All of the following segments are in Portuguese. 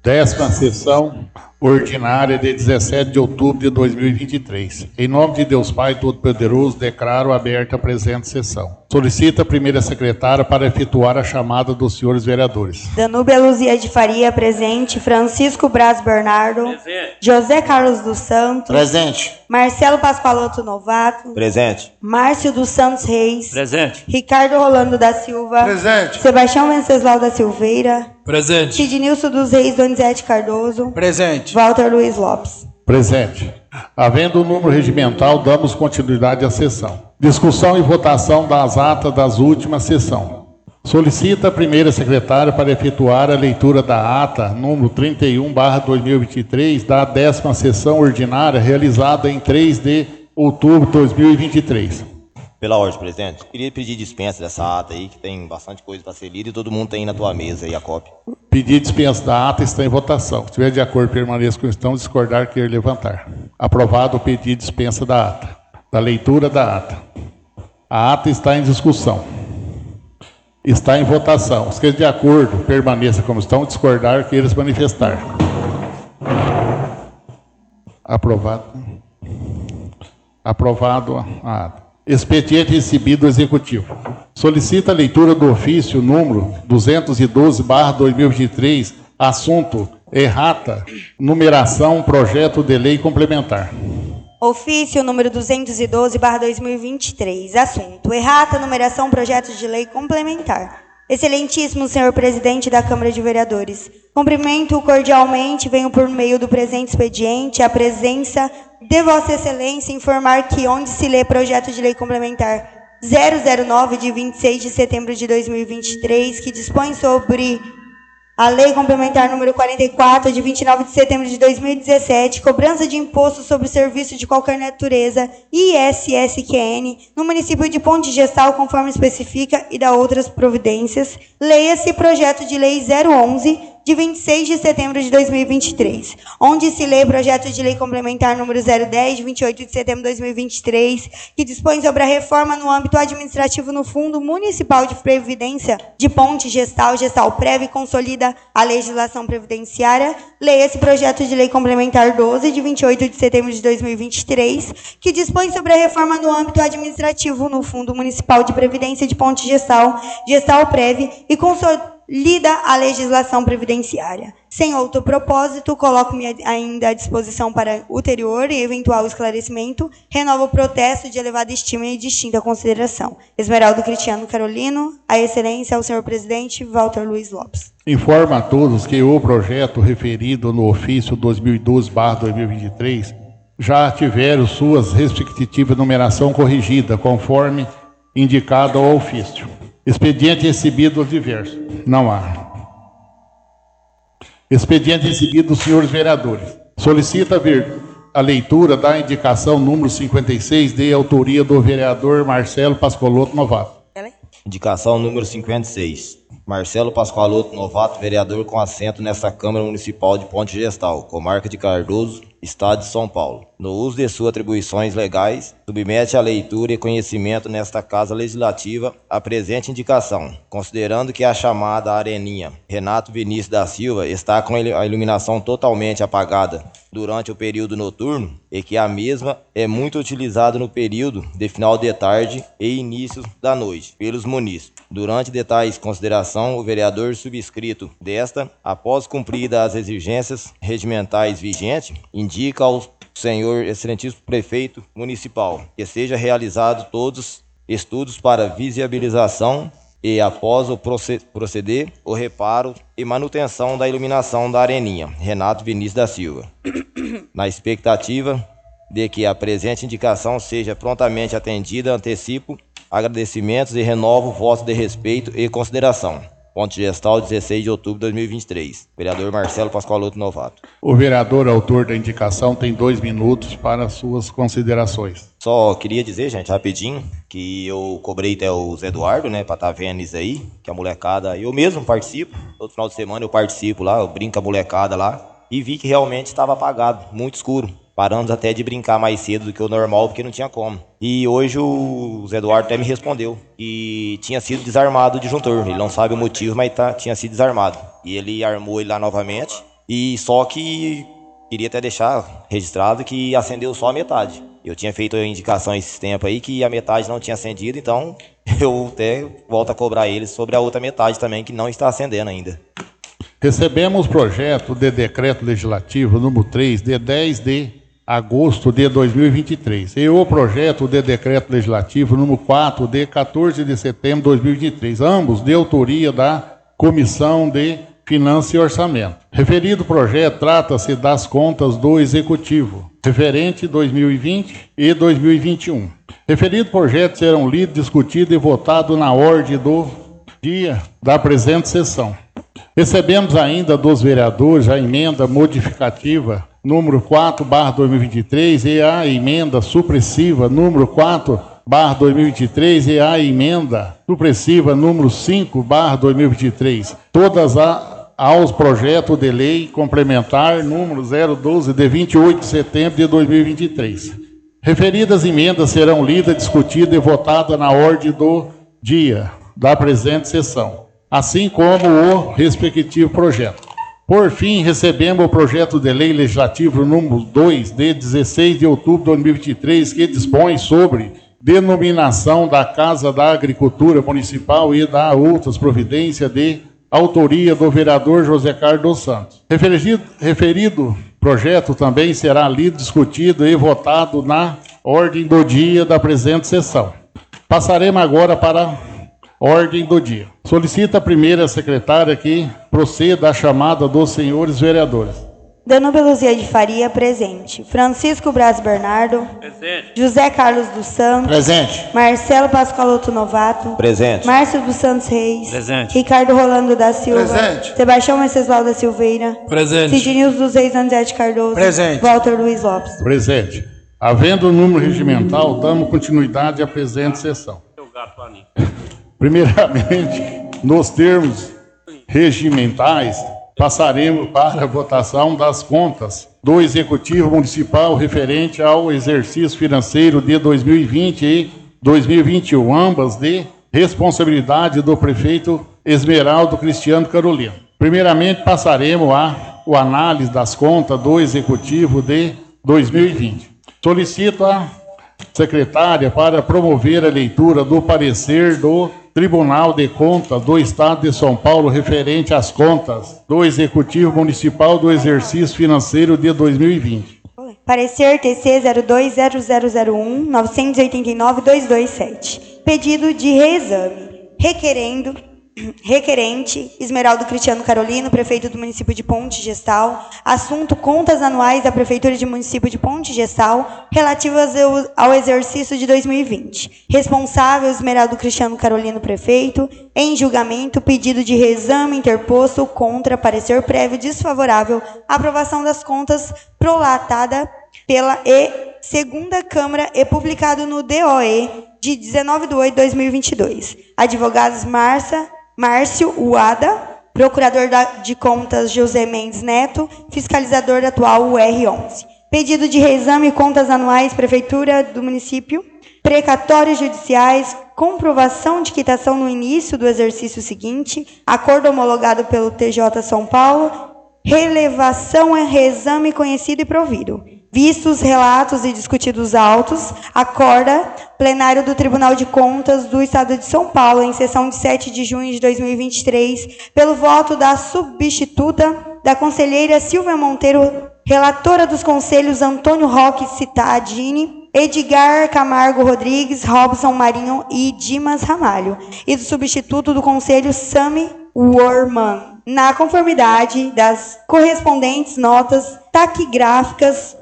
10ª sessão ordinária de 17 de outubro de 2023. Em nome de Deus Pai Todo-Poderoso, declaro aberta a presente sessão. Solicita a primeira secretária para efetuar a chamada dos senhores vereadores. Danúbia Luzia de Faria, presente. Francisco Braz Bernardo. Presente. José Carlos dos Santos. Presente. Marcelo Pascoaloto Novato. Presente. Márcio dos Santos Reis. Presente. Ricardo Rolando da Silva. Presente. Sebastião Venceslau da Silveira. Presente. Sidnilson dos Reis Donizete Cardoso. Presente. Walter Luiz Lopes. Presente. Havendo o número regimental, damos continuidade à sessão. Discussão e votação das atas das últimas sessões. Solicita a primeira secretária para efetuar a leitura da ata número 31/2023 da 10ª sessão ordinária realizada em 3 de outubro de 2023. Pela ordem, presidente. Queria pedir dispensa dessa ata aí, que tem bastante coisa para ser lida e todo mundo tem na tua mesa aí a cópia. Pedir dispensa da ata está em votação. Se estiver de acordo, permaneça com questão, discordar, querer levantar. Aprovado o pedido de dispensa da ata. Da leitura da ata. A ata está em discussão. Está em votação. Se estiver de acordo, permaneça como estão, discordar, queira se manifestar. Aprovado. Aprovado a ata. Expediente recebido do Executivo. Solicita a leitura do ofício número 212/2023, assunto errata, numeração, projeto de lei complementar. Ofício número 212/2023, assunto errata, numeração, projeto de lei complementar. Excelentíssimo senhor presidente da Câmara de Vereadores, cumprimento cordialmente, venho por meio do presente expediente a presença de Vossa Excelência informar que onde se lê projeto de lei complementar 009 de 26 de setembro de 2023, que dispõe sobre a lei complementar número 44 de 29 de setembro de 2017, cobrança de imposto sobre serviço de qualquer natureza, ISSQN, no município de Ponte Gestal, conforme especifica, e da outras providências. Leia-se projeto de lei 011 de 26 de setembro de 2023, onde se lê projeto de lei complementar número 010 de 28 de setembro de 2023, que dispõe sobre a reforma no âmbito administrativo no Fundo Municipal de Previdência de Ponte Gestal, Gestalprev, e consolida a legislação previdenciária. Leia-se projeto de lei complementar 12 de 28 de setembro de 2023, que dispõe sobre a reforma no âmbito administrativo no Fundo Municipal de Previdência de Ponte Gestal, Gestalprev, e consolida a legislação previdenciária. Sem outro propósito, coloco-me ainda à disposição para ulterior e eventual esclarecimento. Renovo o protesto de elevada estima e distinta consideração. Esmeraldo Cristiano Carolino, a excelência ao senhor presidente Walter Luiz Lopes. Informa a todos que o projeto referido no ofício 2012/2023 já tiveram suas respectivas numeração corrigida, conforme indicado ao ofício. Expediente recebido aos diversos. Não há. Expediente recebido dos senhores vereadores. Solicita a leitura da indicação número 56, de autoria do vereador Marcelo Pascoaloto Novato. Indicação número 56. Marcelo Pascoaloto Novato, vereador com assento nesta Câmara Municipal de Ponte Gestal, comarca de Cardoso, Estado de São Paulo. No uso de suas atribuições legais, submete à leitura e conhecimento nesta Casa Legislativa a presente indicação, considerando que a chamada Areninha Renato Vinícius da Silva está com a iluminação totalmente apagada durante o período noturno e que a mesma é muito utilizada no período de final de tarde e início da noite pelos munícipes. Durante de tais consideração, o vereador subscrito desta, após cumprida as exigências regimentais vigentes, indica ao senhor excelentíssimo prefeito municipal que seja realizado todos estudos para viabilização e, após o proceder, o reparo e manutenção da iluminação da Areninha Renato Vinícius da Silva, na expectativa de que a presente indicação seja prontamente atendida. Antecipo agradecimentos e renovo voto de respeito e consideração. Ponte Gestal, 16 de outubro de 2023. Vereador Marcelo Pascoaloto Novato. O vereador autor da indicação tem 2 minutos para suas considerações. Só queria dizer, gente, rapidinho, que eu cobrei até o Zé Eduardo, né, pra estar vendo isso aí, que a molecada, eu mesmo participo, todo final de semana eu participo lá, eu brinco com a molecada lá, e vi que realmente estava apagado, muito escuro. Paramos até de brincar mais cedo do que o normal, porque não tinha como. E hoje o Zé Eduardo até me respondeu que tinha sido desarmado o disjuntor. Ele não sabe o motivo, mas tinha sido desarmado. E ele armou ele lá novamente E só que queria até deixar registrado que acendeu só a metade. Eu tinha feito a indicação esse tempo aí que a metade não tinha acendido, então eu até volto a cobrar eles sobre a outra metade também que não está acendendo ainda. Recebemos o projeto de decreto legislativo número 3, de 10 de agosto de 2023, e o projeto de decreto legislativo número 4, de 14 de setembro de 2023, ambos de autoria da Comissão de Finanças e Orçamento. Referido projeto trata-se das contas do Executivo, referente 2020 e 2021. Referido projeto serão lidos, discutidos e votados na ordem do dia da presente sessão. Recebemos ainda dos vereadores a emenda modificativa número 4/2023 e a emenda supressiva número 4/2023 e a emenda supressiva número 5/2023. Todas aos projetos de lei complementar número 012 de 28 de setembro de 2023. Referidas emendas serão lidas, discutidas e votadas na ordem do dia da presente sessão, assim como o respectivo projeto. Por fim, recebemos o projeto de lei legislativo número 2, de 16 de outubro de 2023, que dispõe sobre denominação da Casa da Agricultura Municipal e da outras providências de autoria do vereador José Carlos dos Santos. Referido projeto também será lido, discutido e votado na ordem do dia da presente sessão. Passaremos agora para a ordem do dia. Solicita a primeira secretária que proceda à chamada dos senhores vereadores. Danúbia Luzia de Faria, presente. Francisco Braz Bernardo. Presente. José Carlos dos Santos. Presente. Marcelo Pascoaloto Novato. Presente. Márcio dos Santos Reis. Presente. Ricardo Rolando da Silva. Presente. Sebastião Venceslau da Silveira. Presente. Sidnilson dos Reis Anzete Cardoso. Presente. Walter Luiz Lopes. Presente. Havendo o número regimental, damos continuidade à presente sessão. Primeiramente, nos termos regimentais, passaremos para a votação das contas do Executivo Municipal referente ao exercício financeiro de 2020 e 2021, ambas de responsabilidade do prefeito Esmeraldo Cristiano Carolino. Primeiramente, passaremos a análise das contas do Executivo de 2020. Solicito a secretária para promover a leitura do parecer do Tribunal de Contas do Estado de São Paulo referente às contas do Executivo Municipal do exercício financeiro de 2020. Parecer TC 020001 989-227. Pedido de reexame. Requerente Esmeraldo Cristiano Carolino, prefeito do município de Ponte Gestal. Assunto: contas anuais da Prefeitura de Município de Ponte Gestal relativas ao exercício de 2020. Responsável: Esmeraldo Cristiano Carolino, prefeito. Em julgamento, pedido de reexame interposto contra parecer prévio desfavorável à aprovação das contas prolatada pela segunda Câmara e publicado no DOE de 19/8/2022. Advogados Márcio Uada, procurador de contas José Mendes Neto, fiscalizador atual UR11. Pedido de reexame, contas anuais, Prefeitura do Município, precatórios judiciais, comprovação de quitação no início do exercício seguinte, acordo homologado pelo TJ São Paulo, relevação e reexame conhecido e provido. Vistos, relatos e discutidos autos, acorda plenário do Tribunal de Contas do Estado de São Paulo, em sessão de 7 de junho de 2023, pelo voto da substituta da conselheira Silvia Monteiro, relatora dos conselhos Antônio Roque Cittadini, Edgar Camargo Rodrigues, Robson Marinho e Dimas Ramalho, e do substituto do conselho Sami Worman, na conformidade das correspondentes notas taquigráficas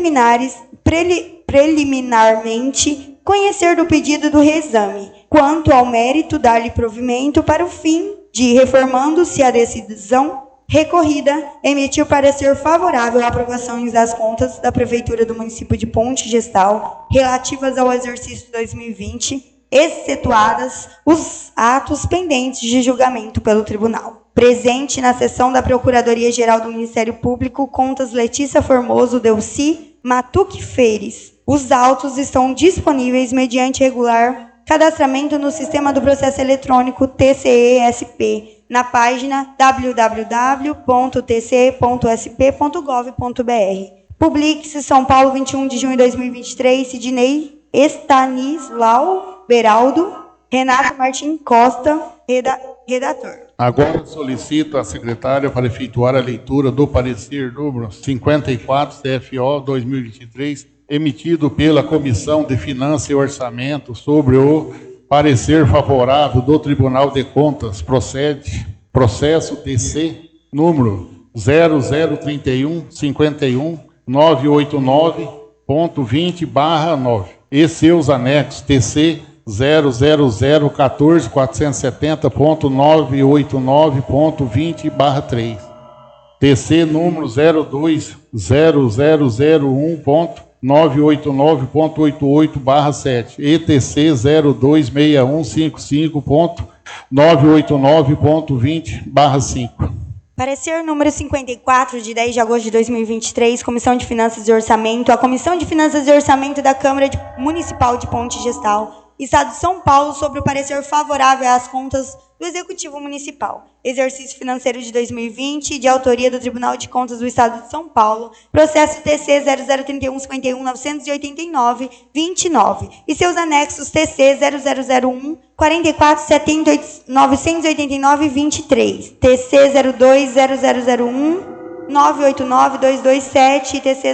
preliminarmente conhecer do pedido do reexame, quanto ao mérito dar-lhe provimento para o fim de, reformando-se a decisão recorrida, emitir parecer favorável à aprovação das contas da Prefeitura do município de Ponte Gestal relativas ao exercício de 2020, excetuadas os atos pendentes de julgamento pelo Tribunal. Presente na sessão da Procuradoria-Geral do Ministério Público, contas Letícia Formoso Delci Matuque Feires. Os autos estão disponíveis mediante regular cadastramento no Sistema do Processo Eletrônico TCE-SP, na página www.tc.sp.gov.br. Publique-se São Paulo, 21 de junho de 2023, Sidney Estanislau Beraldo, Renato Martim Costa, redator. Agora solicito a secretária para efetuar a leitura do parecer número 54 CFO 2023, emitido pela Comissão de Finanças e Orçamento sobre o parecer favorável do Tribunal de Contas, processo TC número 003151989.20/9 e seus anexos TC 00014.470.989.20/3, TC número 020001.989.88/7 e TC 026155.989.20/5. Parecer número 54, de 10 de agosto de 2023, Comissão de Finanças e Orçamento. A Comissão de Finanças e Orçamento da Câmara Municipal de Ponte Gestal, Estado de São Paulo, sobre o parecer favorável às contas do Executivo Municipal. Exercício financeiro de 2020, de autoria do Tribunal de Contas do Estado de São Paulo, processo TC 003151.989.29 e seus anexos TC 0001 4470.989.23, TC 020001 989.227 e TC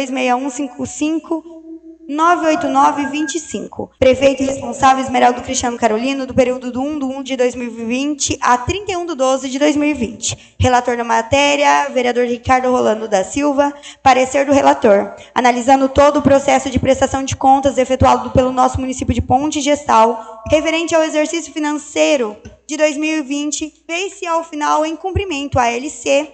026155.989.25. Prefeito responsável Esmeraldo Cristiano Carolino, do período do 1/1 de 2020 a 31/12 de 2020. Relator da matéria, vereador Ricardo Rolando da Silva. Parecer do relator. Analisando todo o processo de prestação de contas efetuado pelo nosso município de Ponte Gestal, referente ao exercício financeiro de 2020, fez-se ao final em cumprimento à LC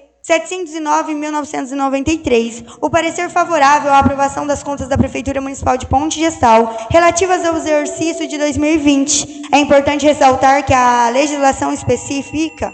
709.993, o parecer favorável à aprovação das contas da Prefeitura Municipal de Ponte Gestal relativas ao exercício de 2020. É importante ressaltar que a legislação específica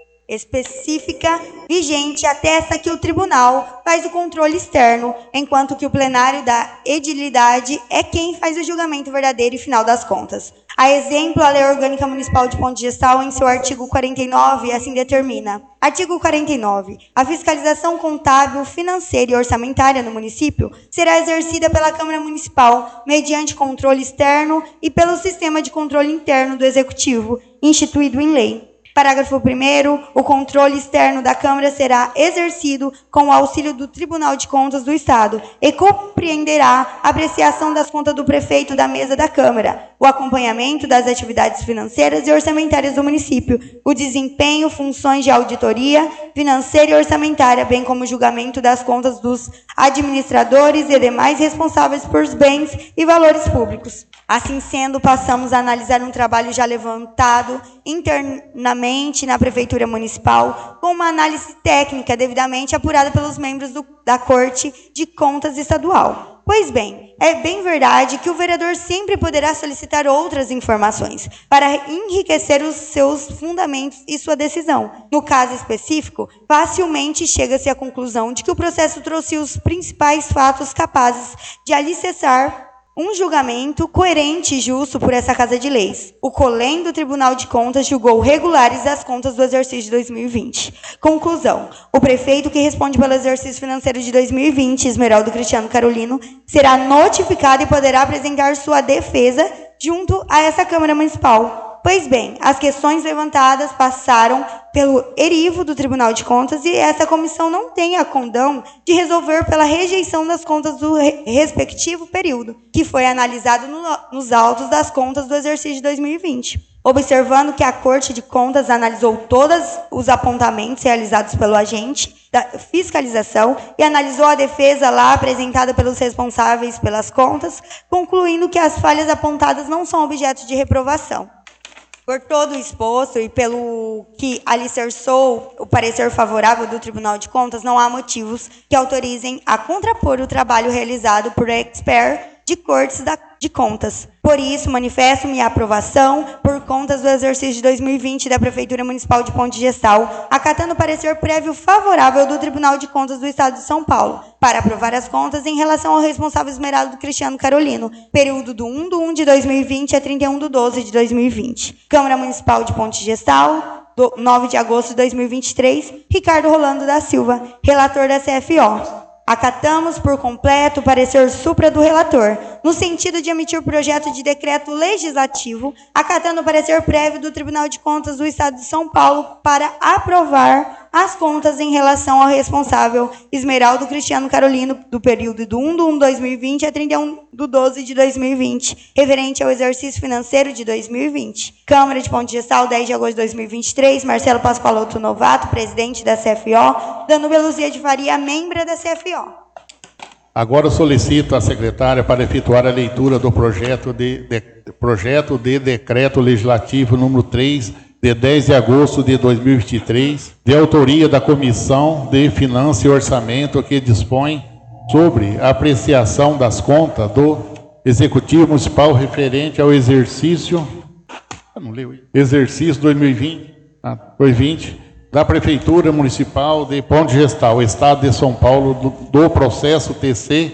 vigente atesta que o tribunal faz o controle externo, enquanto que o plenário da edilidade é quem faz o julgamento verdadeiro e final das contas. A exemplo, a Lei Orgânica Municipal de Ponte Gestal, em seu artigo 49, assim determina. Artigo 49. A fiscalização contábil, financeira e orçamentária no município será exercida pela Câmara Municipal, mediante controle externo e pelo sistema de controle interno do Executivo, instituído em lei. Parágrafo 1º. O controle externo da Câmara será exercido com o auxílio do Tribunal de Contas do Estado e compreenderá a apreciação das contas do prefeito da mesa da Câmara, o acompanhamento das atividades financeiras e orçamentárias do município, o desempenho, funções de auditoria financeira e orçamentária, bem como o julgamento das contas dos administradores e demais responsáveis por bens e valores públicos. Assim sendo, passamos a analisar um trabalho já levantado internamente na Prefeitura Municipal, com uma análise técnica devidamente apurada pelos membros da Corte de Contas Estadual. Pois bem, é bem verdade que o vereador sempre poderá solicitar outras informações para enriquecer os seus fundamentos e sua decisão. No caso específico, facilmente chega-se à conclusão de que o processo trouxe os principais fatos capazes de alicerçar um julgamento coerente e justo por essa Casa de Leis. O COLEM do Tribunal de Contas julgou regulares as contas do exercício de 2020. Conclusão. O prefeito que responde pelo exercício financeiro de 2020, Esmeraldo Cristiano Carolino, será notificado e poderá apresentar sua defesa junto a essa Câmara Municipal. Pois bem, as questões levantadas passaram pelo erivo do Tribunal de Contas e essa comissão não tem a condão de resolver pela rejeição das contas do respectivo período, que foi analisado nos autos das contas do exercício de 2020. Observando que a Corte de Contas analisou todos os apontamentos realizados pelo agente da fiscalização e analisou a defesa lá apresentada pelos responsáveis pelas contas, concluindo que as falhas apontadas não são objeto de reprovação. Por todo o exposto e pelo que alicerçou o parecer favorável do Tribunal de Contas, não há motivos que autorizem a contrapor o trabalho realizado por expert de Cortes de Contas. Por isso, manifesto minha aprovação por contas do exercício de 2020 da Prefeitura Municipal de Ponte Gestal, acatando o parecer prévio favorável do Tribunal de Contas do Estado de São Paulo, para aprovar as contas em relação ao responsável Esmeraldo Cristiano Carolino, período do 1/1 de 2020 a 31/12 de 2020. Câmara Municipal de Ponte Gestal, 9 de agosto de 2023, Ricardo Rolando da Silva, relator da CFO. Acatamos por completo o parecer supra do relator, no sentido de emitir o projeto de decreto legislativo, acatando o parecer prévio do Tribunal de Contas do Estado de São Paulo para aprovar as contas em relação ao responsável Esmeraldo Cristiano Carolino, do período do 1/1/2020 a 31/12/2020, referente ao exercício financeiro de 2020. Câmara de Ponte Gestal, 10 de agosto de 2023, Marcelo Pascoaloto Novato, presidente da CFO, Danúbia Luzia de Faria, membra da CFO. Agora solicito à secretária para efetuar a leitura do projeto de decreto legislativo número 3, de 10 de agosto de 2023, de autoria da Comissão de Finanças e Orçamento, que dispõe sobre a apreciação das contas do Executivo Municipal referente ao exercício 2020 da Prefeitura Municipal de Ponte Gestal, Estado de São Paulo, do processo TC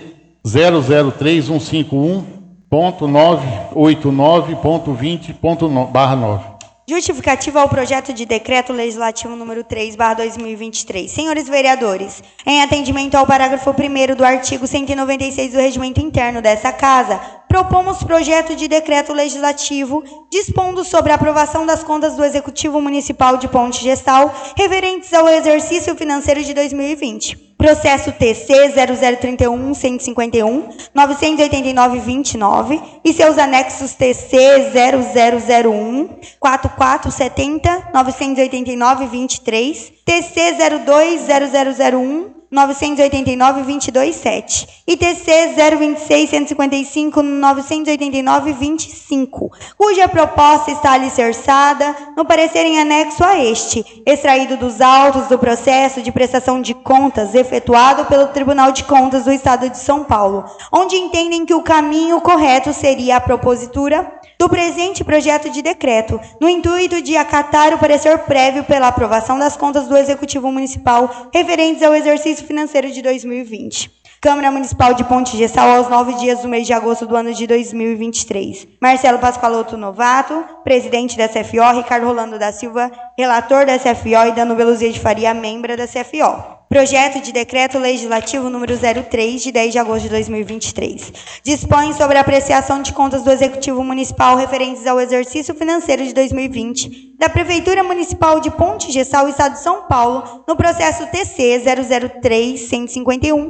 00315.989.20.9. Justificativa ao projeto de decreto legislativo número 3/2023. Senhores vereadores, em atendimento ao parágrafo 1º do artigo 196 do Regimento Interno dessa Casa, propomos projeto de decreto legislativo dispondo sobre a aprovação das contas do Executivo Municipal de Ponte Gestal referentes ao exercício financeiro de 2020. Processo TC 0031-151, 989-29 e seus anexos TC 0001, 4470, 989-23, TC 02-0001, 989-227 e TC 026-155, 989-25, cuja proposta está alicerçada no parecer em anexo a este, extraído dos autos do processo de prestação de contas efetuado pelo Tribunal de Contas do Estado de São Paulo, onde entendem que o caminho correto seria a propositura do presente projeto de decreto, no intuito de acatar o parecer prévio pela aprovação das contas do Executivo Municipal referentes ao exercício financeiro de 2020. Câmara Municipal de Ponte Gestal, aos 9 dias do mês de agosto do ano de 2023. Marcelo Pascoaloto Novato, presidente da CFO, Ricardo Rolando da Silva, relator da CFO, e Danúbia Luzia de Faria, membra da CFO. Projeto de decreto legislativo número 03, de 10 de agosto de 2023. Dispõe sobre a apreciação de contas do Executivo Municipal referentes ao exercício financeiro de 2020 da Prefeitura Municipal de Ponte Gestal, Estado de São Paulo, no processo TC 003-151,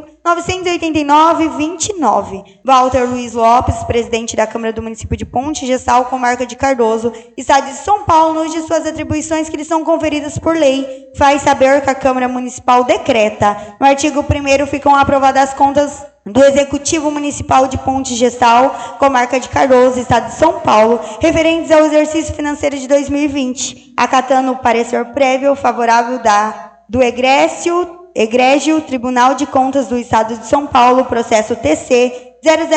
989-29. Walter Luiz Lopes, presidente da Câmara do Município de Ponte Gestal, comarca de Cardoso, Estado de São Paulo, no uso de suas atribuições que lhe são conferidas por lei, faz saber que a Câmara Municipal decreta. No artigo 1º ficam aprovadas as contas do Executivo Municipal de Ponte Gestal, comarca de Cardoso, Estado de São Paulo, referentes ao exercício financeiro de 2020, acatando o parecer prévio favorável do Egrégio Tribunal de Contas do Estado de São Paulo, processo TC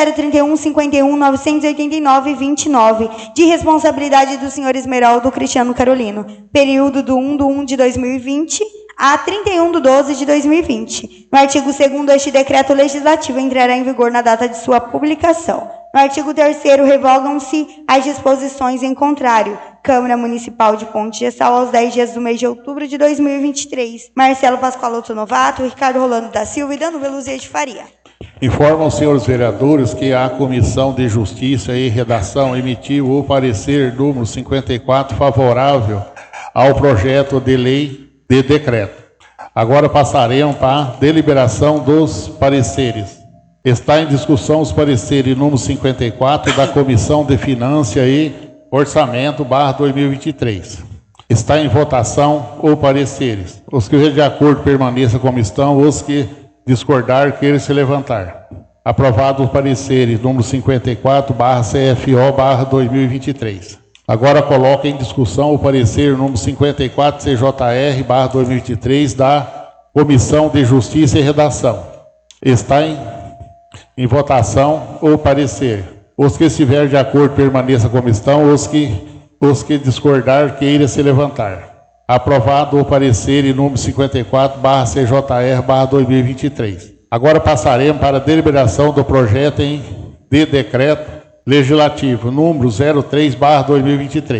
0031-51-989-29, de responsabilidade do senhor Esmeraldo Cristiano Carolino, período do 1/1/2020 a 31/12/2020. No artigo 2º, este decreto legislativo entrará em vigor na data de sua publicação. No artigo 3º, revogam-se as disposições em contrário. Câmara Municipal de Ponte Gestal, aos 10 dias do mês de outubro de 2023. Marcelo Pascoaloto Novato, Ricardo Rolando da Silva e Danúbia Luzia de Faria. Informo aos senhores vereadores que a Comissão de Justiça e Redação emitiu o parecer número 54 favorável ao projeto de lei de decreto. Agora passaremos para a deliberação dos pareceres. Está em discussão os pareceres número 54 da Comissão de Finanças e Orçamento /2023. Está em votação os pareceres. Os que de acordo permaneçam como estão, os que discordar queiram se levantar. Aprovado os pareceres número 54 /CFO /2023. Agora coloca em discussão o parecer número 54 CJR /2023 da Comissão de Justiça e Redação. Está em votação o parecer. Os que estiverem de acordo permaneçam como estão, os que discordar queiram se levantar. Aprovado o parecer número 54 /CJR /2023. Agora passaremos para a deliberação do projeto de decreto legislativo número 03/2023.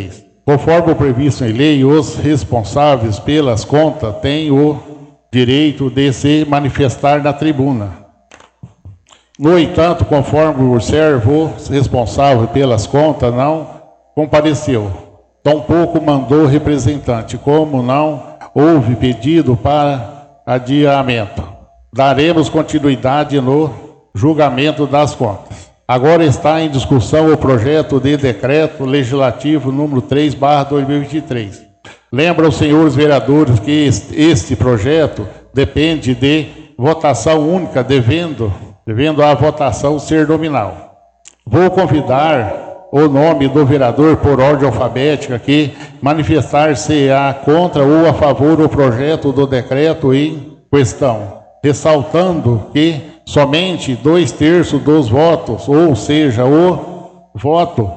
Conforme o previsto em lei, os responsáveis pelas contas têm o direito de se manifestar na tribuna. No entanto, conforme observo, o responsável pelas contas não compareceu. Tampouco mandou representante, como não houve pedido para adiamento. Daremos continuidade no julgamento das contas. Agora está em discussão o projeto de decreto legislativo número 3/2023. Lembra os senhores vereadores que este projeto depende de votação única, devendo a votação ser nominal. Vou convidar o nome do vereador por ordem alfabética que manifestar-se-á contra ou a favor do projeto do decreto em questão, ressaltando que somente 2/3 dos votos, ou seja, o voto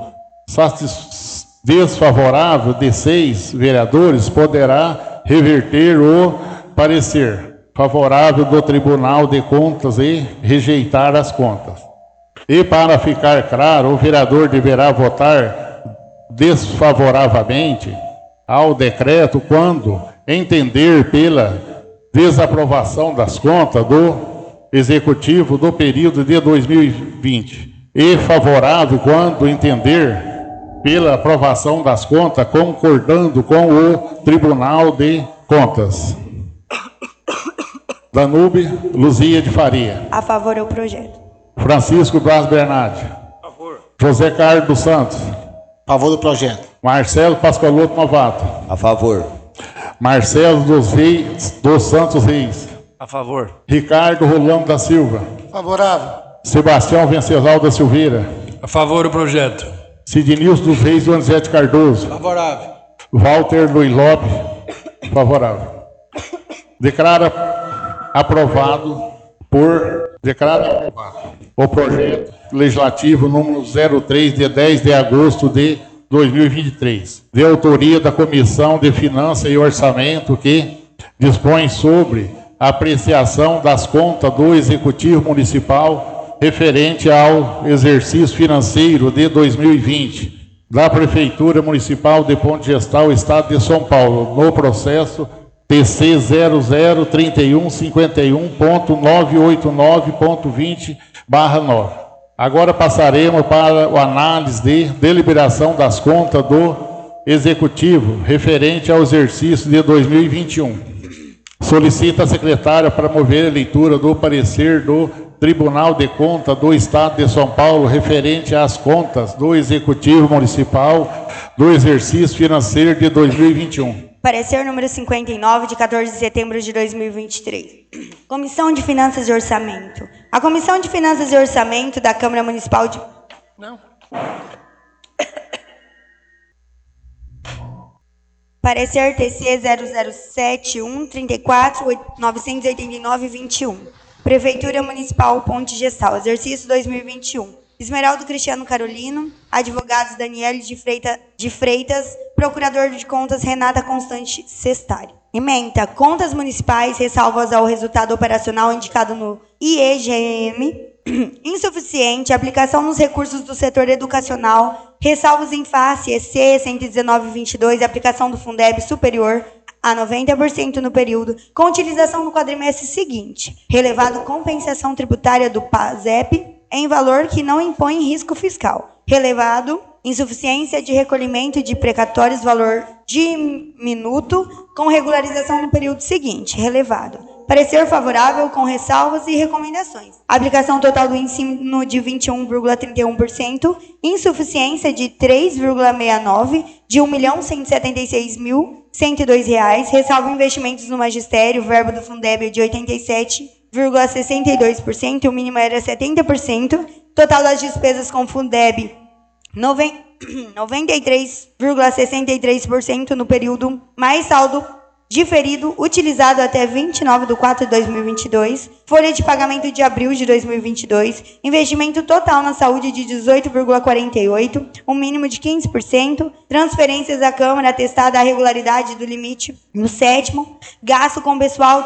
desfavorável de 6 vereadores, poderá reverter o parecer favorável do Tribunal de Contas e rejeitar as contas. E para ficar claro, o vereador deverá votar desfavoravelmente ao decreto quando entender pela desaprovação das contas do Executivo do período de 2020 e favorável quando entender pela aprovação das contas, concordando com o Tribunal de Contas. Danube Luzia de Faria. A favor do projeto. Francisco Braz Bernardi. A favor. José Carlos dos Santos. A favor do projeto. Marcelo Pascoaloto Novato. A favor. Marcelo dos Santos Reis. A favor. Ricardo Rolando da Silva. Favorável. Sebastião Venceslau da Silveira. A favor do projeto. Sidnilson dos Reis Donizete Cardoso. Favorável. Walter Luiz Lopes. Favorável. Declara aprovado o projeto legislativo número 03 de 10 de agosto de 2023, de autoria da Comissão de Finanças e Orçamento, que dispõe sobre a apreciação das contas do Executivo Municipal referente ao exercício financeiro de 2020 da Prefeitura Municipal de Ponte Gestal, Estado de São Paulo, no processo TC 0031.989.20/9. Agora passaremos para a análise de deliberação das contas do Executivo referente ao exercício de 2021. Solicita a secretária para mover a leitura do parecer do Tribunal de Contas do Estado de São Paulo referente às contas do Executivo Municipal do exercício financeiro de 2021. Parecer número 59, de 14 de setembro de 2023. Comissão de Finanças e Orçamento. A Comissão de Finanças e Orçamento da Câmara Municipal de... Não. Parecer TC 007-134-989-21. Prefeitura Municipal Ponte Gestal, exercício 2021. Esmeraldo Cristiano Carolino, advogados Daniele de Freitas, procurador de contas Renata Constante Sestari. Ementa: contas municipais, ressalvas ao resultado operacional indicado no IEGM, insuficiente, aplicação nos recursos do setor educacional, ressalvas em face EC 119/22, aplicação do Fundeb superior a 90% no período, com utilização no quadrimestre seguinte, relevado compensação tributária do PASEP em valor que não impõe risco fiscal, relevado insuficiência de recolhimento de precatórios, valor diminuto, com regularização no período seguinte, relevado. Parecer favorável com ressalvas e recomendações. Aplicação total do ensino de 21,31%, insuficiência de 3,69%, de R$ 1.176.102, ressalva investimentos no magistério, verbo do Fundeb de 87,62%, o mínimo era 70%, total das despesas com Fundeb 93,63% no período, mais saldo diferido utilizado até 29/4/2022, folha de pagamento de abril de 2022, investimento total na saúde de 18,48%, um mínimo de 15%, transferências à Câmara atestada a regularidade do limite no 7º, gasto com pessoal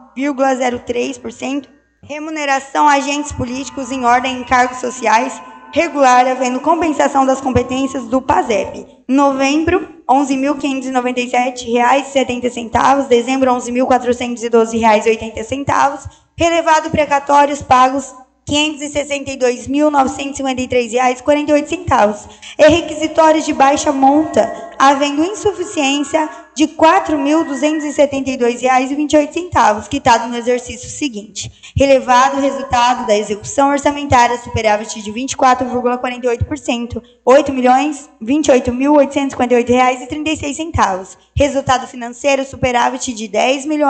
39,03%, remuneração a agentes políticos em ordem em cargos sociais, regular, havendo compensação das competências do PASEP. Em novembro, R$ 11.597,70. Dezembro, R$ 11.412,80. Relevado precatórios pagos R$ 562.953,48. E requisitórios de baixa monta, havendo insuficiência de R$ 4.272,28, quitado no exercício seguinte. Relevado o resultado da execução orçamentária superávit de 24,48%, R$ 8.028.858,36. Resultado financeiro superávit de R$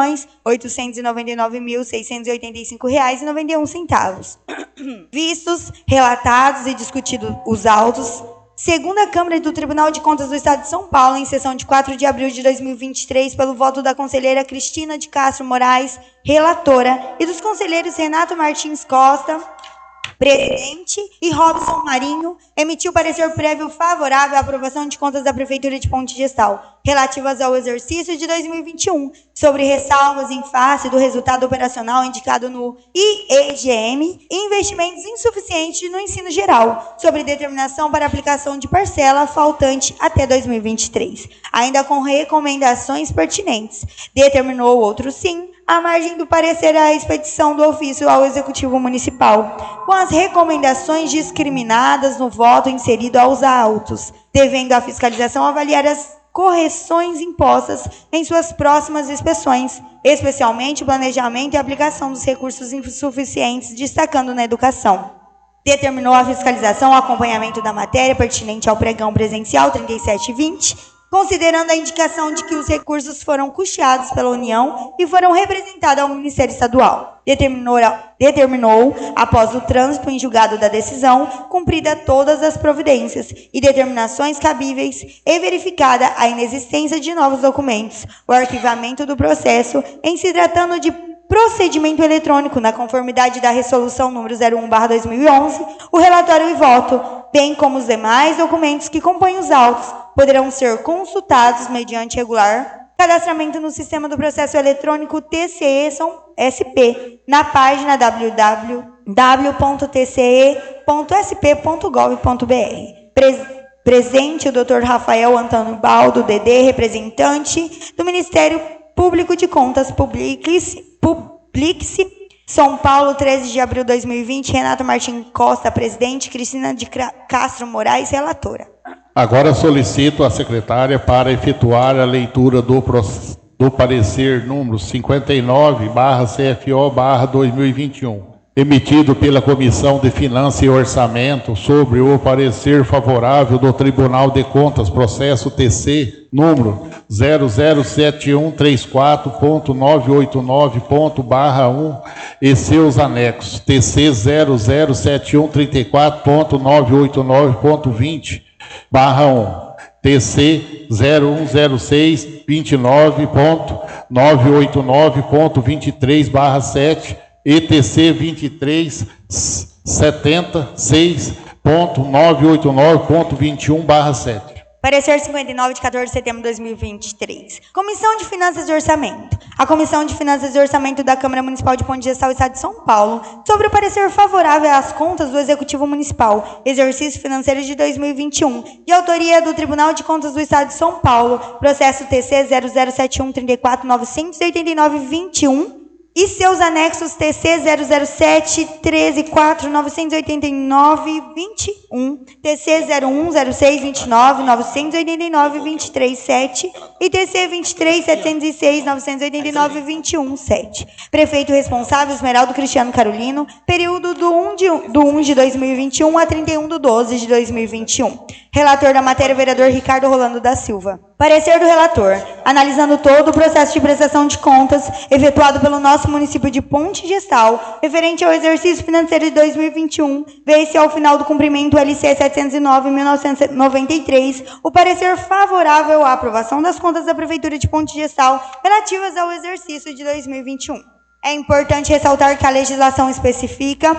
10.899.685,91. Vistos, relatados e discutidos os autos, segundo a Câmara do Tribunal de Contas do Estado de São Paulo, em sessão de 4 de abril de 2023, pelo voto da conselheira Cristina de Castro Moraes, relatora, e dos conselheiros Renato Martins Costa, presidente, e Robson Marinho, emitiu parecer prévio favorável à aprovação de contas da Prefeitura de Ponte Gestal, relativas ao exercício de 2021, sobre ressalvas em face do resultado operacional indicado no IEGM e investimentos insuficientes no ensino geral, sobre determinação para aplicação de parcela faltante até 2023, ainda com recomendações pertinentes. Determinou outro sim, à margem do parecer à expedição do ofício ao Executivo Municipal, com as recomendações discriminadas no voto inserido aos autos, devendo a fiscalização avaliar as correções impostas em suas próximas inspeções, especialmente o planejamento e aplicação dos recursos insuficientes, destacando na educação. Determinou a fiscalização o acompanhamento da matéria pertinente ao pregão presencial 3720, considerando a indicação de que os recursos foram custeados pela União e foram representados ao Ministério Estadual. Determinou, após o trânsito em julgado da decisão, cumprida todas as providências e determinações cabíveis e verificada a inexistência de novos documentos, o arquivamento do processo, em se tratando de procedimento eletrônico, na conformidade da Resolução número 01/2011, o relatório e voto, bem como os demais documentos que compõem os autos, poderão ser consultados mediante regular cadastramento no sistema do processo eletrônico TCE-SP, na página www.tce.sp.gov.br. Presente o Dr. Rafael Antônio Baldo, DD, representante do Ministério Público de Contas Publique-se, São Paulo, 13 de abril de 2020, Renato Martins Costa, presidente, Cristina de Castro Moraes, relatora. Agora solicito a secretária para efetuar a leitura do parecer número 59/CFO/2021, emitido pela Comissão de Finanças e Orçamento sobre o parecer favorável do Tribunal de Contas, processo TC número 007134.989.1 e seus anexos, TC 007134.989.20/1, TC 010629.989.23/7 e TC 2376.989.21/7. Parecer 59 de 14 de setembro de 2023. Comissão de Finanças e Orçamento. A Comissão de Finanças e Orçamento da Câmara Municipal de Ponte Gestal, Estado de São Paulo, sobre o parecer favorável às contas do Executivo Municipal, exercício financeiro de 2021, de autoria do Tribunal de Contas do Estado de São Paulo, processo TC 007134.989.21, e seus anexos TC 007-13.4.989.21, TC 010629.989.23.7 e TC 23.706.989.21.7. Prefeito responsável, Esmeraldo Cristiano Carolino, período do 1 de 2021 a 31 de 12 de 2021. Relator da matéria, vereador Ricardo Rolando da Silva. Parecer do relator. Analisando todo o processo de prestação de contas efetuado pelo nosso município de Ponte Gestal, referente ao exercício financeiro de 2021, vê-se ao final do cumprimento LC 709/1993, o parecer favorável à aprovação das contas da Prefeitura de Ponte Gestal relativas ao exercício de 2021. É importante ressaltar que a legislação específica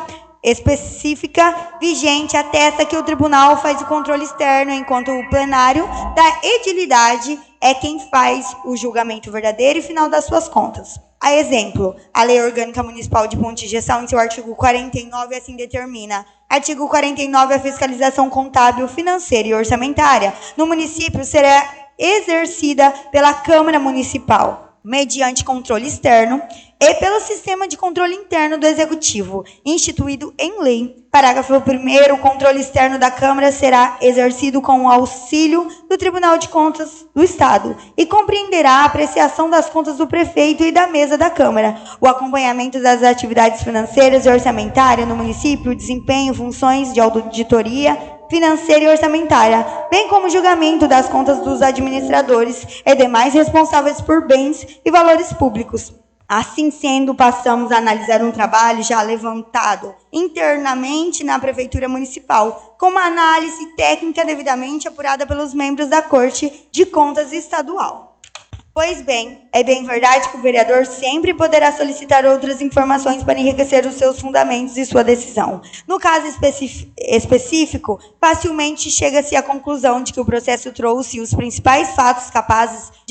vigente atesta que o tribunal faz o controle externo, enquanto o plenário da edilidade é quem faz o julgamento verdadeiro e final das suas contas. A exemplo, a Lei Orgânica Municipal de Ponte Gestal, em seu artigo 49, assim determina: Artigo 49. A fiscalização contábil, financeira e orçamentária no município será exercida pela Câmara Municipal, mediante controle externo e pelo sistema de controle interno do Executivo, instituído em lei. Parágrafo 1º. O controle externo da Câmara será exercido com o auxílio do Tribunal de Contas do Estado e compreenderá a apreciação das contas do prefeito e da mesa da Câmara, o acompanhamento das atividades financeiras e orçamentárias no município, o desempenho, funções de auditoria financeira e orçamentária, bem como o julgamento das contas dos administradores e demais responsáveis por bens e valores públicos. Assim sendo, passamos a analisar um trabalho já levantado internamente na Prefeitura Municipal, com uma análise técnica devidamente apurada pelos membros da Corte de Contas Estadual. Pois bem, é bem verdade que o vereador sempre poderá solicitar outras informações para enriquecer os seus fundamentos e sua decisão. No caso específico, facilmente chega-se à conclusão de que o processo trouxe os principais fatos capazes de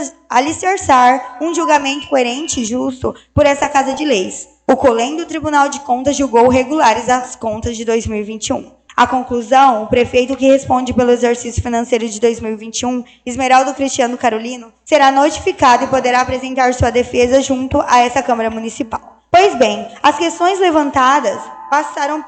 alicerçar um julgamento coerente e justo por essa Casa de Leis. O Colégio do Tribunal de Contas julgou regulares as contas de 2021. A conclusão, o prefeito que responde pelo exercício financeiro de 2021, Esmeraldo Cristiano Carolino, será notificado e poderá apresentar sua defesa junto a essa Câmara Municipal. Pois bem, as questões levantadas passaram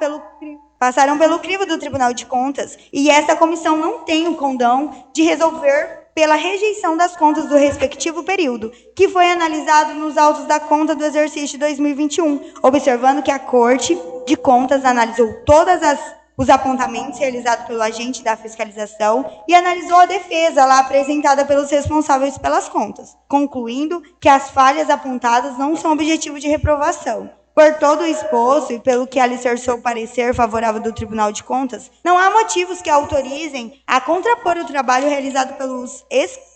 pelo crivo do Tribunal de Contas e esta comissão não tem o condão de resolver pela rejeição das contas do respectivo período, que foi analisado nos autos da conta do exercício de 2021, observando que a Corte de Contas analisou todas os apontamentos realizados pelo agente da fiscalização e analisou a defesa lá apresentada pelos responsáveis pelas contas, concluindo que as falhas apontadas não são objetivo de reprovação. Por todo o exposto e pelo que alicerçou o parecer favorável do Tribunal de Contas, não há motivos que autorizem a contrapor o trabalho realizado pelos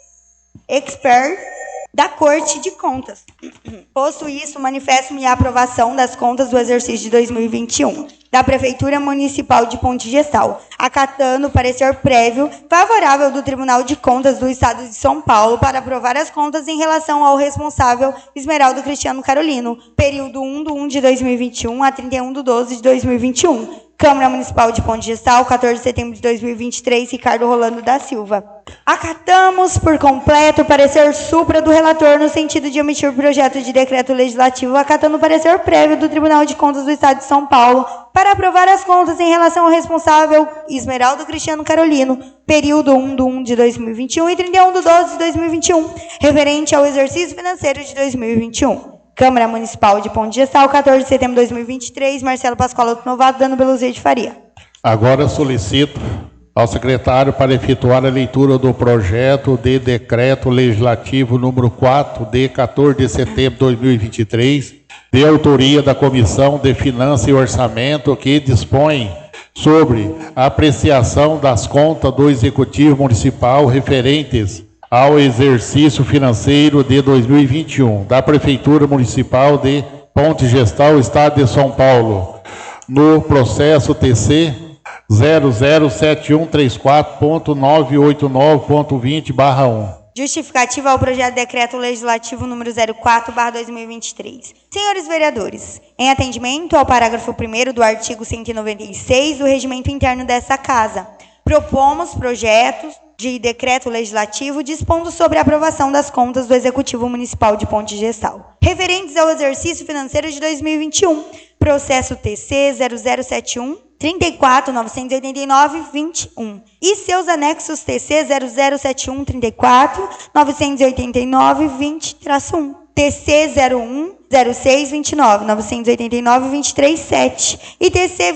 experts da Corte de Contas. Posto isso, manifesto-me a aprovação das contas do exercício de 2021 da Prefeitura Municipal de Ponte Gestal, acatando o parecer prévio favorável do Tribunal de Contas do Estado de São Paulo para aprovar as contas em relação ao responsável Esmeraldo Cristiano Carolino, período 1/1 de 2021 a 31/12 de 2021. Câmara Municipal de Ponte Gestal, 14 de setembro de 2023, Ricardo Rolando da Silva. Acatamos por completo o parecer supra do relator no sentido de omitir o projeto de decreto legislativo, acatando o parecer prévio do Tribunal de Contas do Estado de São Paulo para aprovar as contas em relação ao responsável Esmeraldo Cristiano Carolino, período 1/1 de 2021 e 31/12 de 2021, referente ao exercício financeiro de 2021. Câmara Municipal de Ponte Gestal, 14 de setembro de 2023, Marcelo Pascoaloto Novato, dando Beluzia de Faria. Agora solicito ao secretário para efetuar a leitura do projeto de decreto legislativo número 4, de 14 de setembro de 2023, de autoria da Comissão de Finanças e Orçamento, que dispõe sobre a apreciação das contas do Executivo Municipal referentes ao exercício financeiro de 2021 da Prefeitura Municipal de Ponte Gestal, Estado de São Paulo, no processo TC 007134.989.20/1. Justificativa ao projeto de decreto legislativo número 04/2023. Senhores vereadores, em atendimento ao parágrafo 1º do artigo 196 do Regimento Interno dessa Casa, propomos projetos de decreto legislativo dispondo sobre a aprovação das contas do Executivo Municipal de Ponte Gestal, referentes ao exercício financeiro de 2021, processo TC 0071-34-989-21 e seus anexos TC 0071-34-989-20-1, TC 01-06-29-989-23-7 e TC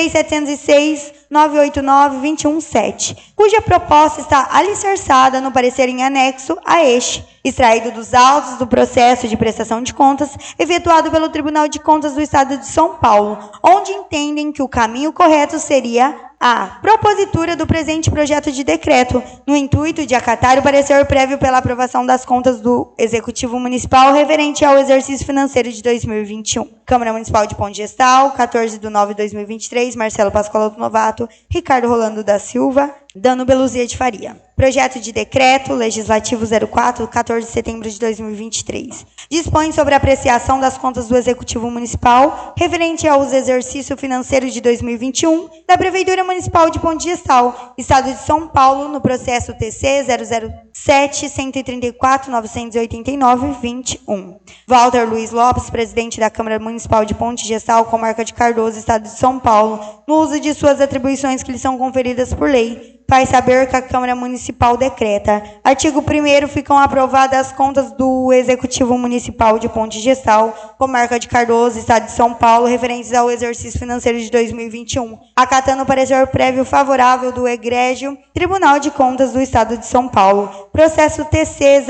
23-706-989-21-7, cuja proposta está alicerçada no parecer em anexo a este, extraído dos autos do processo de prestação de contas efetuado pelo Tribunal de Contas do Estado de São Paulo, onde entendem que o caminho correto seria a propositura do presente projeto de decreto, no intuito de acatar o parecer prévio pela aprovação das contas do Executivo Municipal referente ao exercício financeiro de 2021. Câmara Municipal de Ponte Gestal, 14/9/2023, Marcelo Pascoaloto Novato, Ricardo Rolando da Silva, Dano Beluzia de Faria. Projeto de Decreto Legislativo 04, 14 de setembro de 2023. Dispõe sobre a apreciação das contas do Executivo Municipal referente aos exercícios financeiros de 2021 da Prefeitura Municipal de Ponte Gestal, Estado de São Paulo, no processo TC 007-134-989-21. Walter Luiz Lopes, presidente da Câmara Municipal de Ponte Gestal, comarca de Cardoso, Estado de São Paulo, no uso de suas atribuições que lhe são conferidas por lei, faz saber que a Câmara Municipal decreta. Artigo 1º, ficam aprovadas as contas do Executivo Municipal de Ponte Gestal, comarca de Cardoso, Estado de São Paulo, referentes ao exercício financeiro de 2021, acatando o parecer prévio favorável do Egrégio Tribunal de Contas do Estado de São Paulo. Processo TC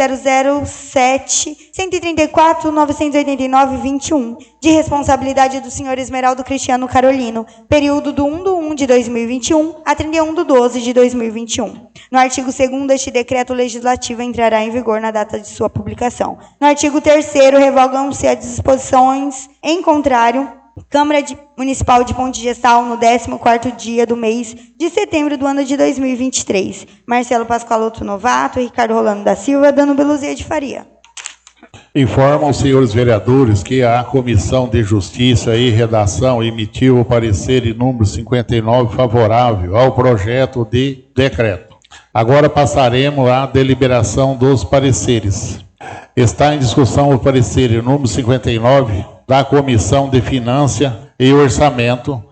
007-134-989-21, de responsabilidade do senhor Esmeraldo Cristiano Carolino, período do 1/1 de 2021 a 31/12 de 2021. No artigo 2º, este decreto legislativo entrará em vigor na data de sua publicação. No artigo 3º, revogam-se as disposições em contrário. Câmara Municipal de Ponte Gestal, no 14º dia do mês de setembro do ano de 2023. Marcelo Pascoaloto Novato, Ricardo Rolando da Silva, Dano Beluzia de Faria. Informam os senhores vereadores que a Comissão de Justiça e Redação emitiu o parecer em número 59 favorável ao projeto de decreto. Agora passaremos à deliberação dos pareceres. Está em discussão o parecer em número 59 da Comissão de Finanças e Orçamento,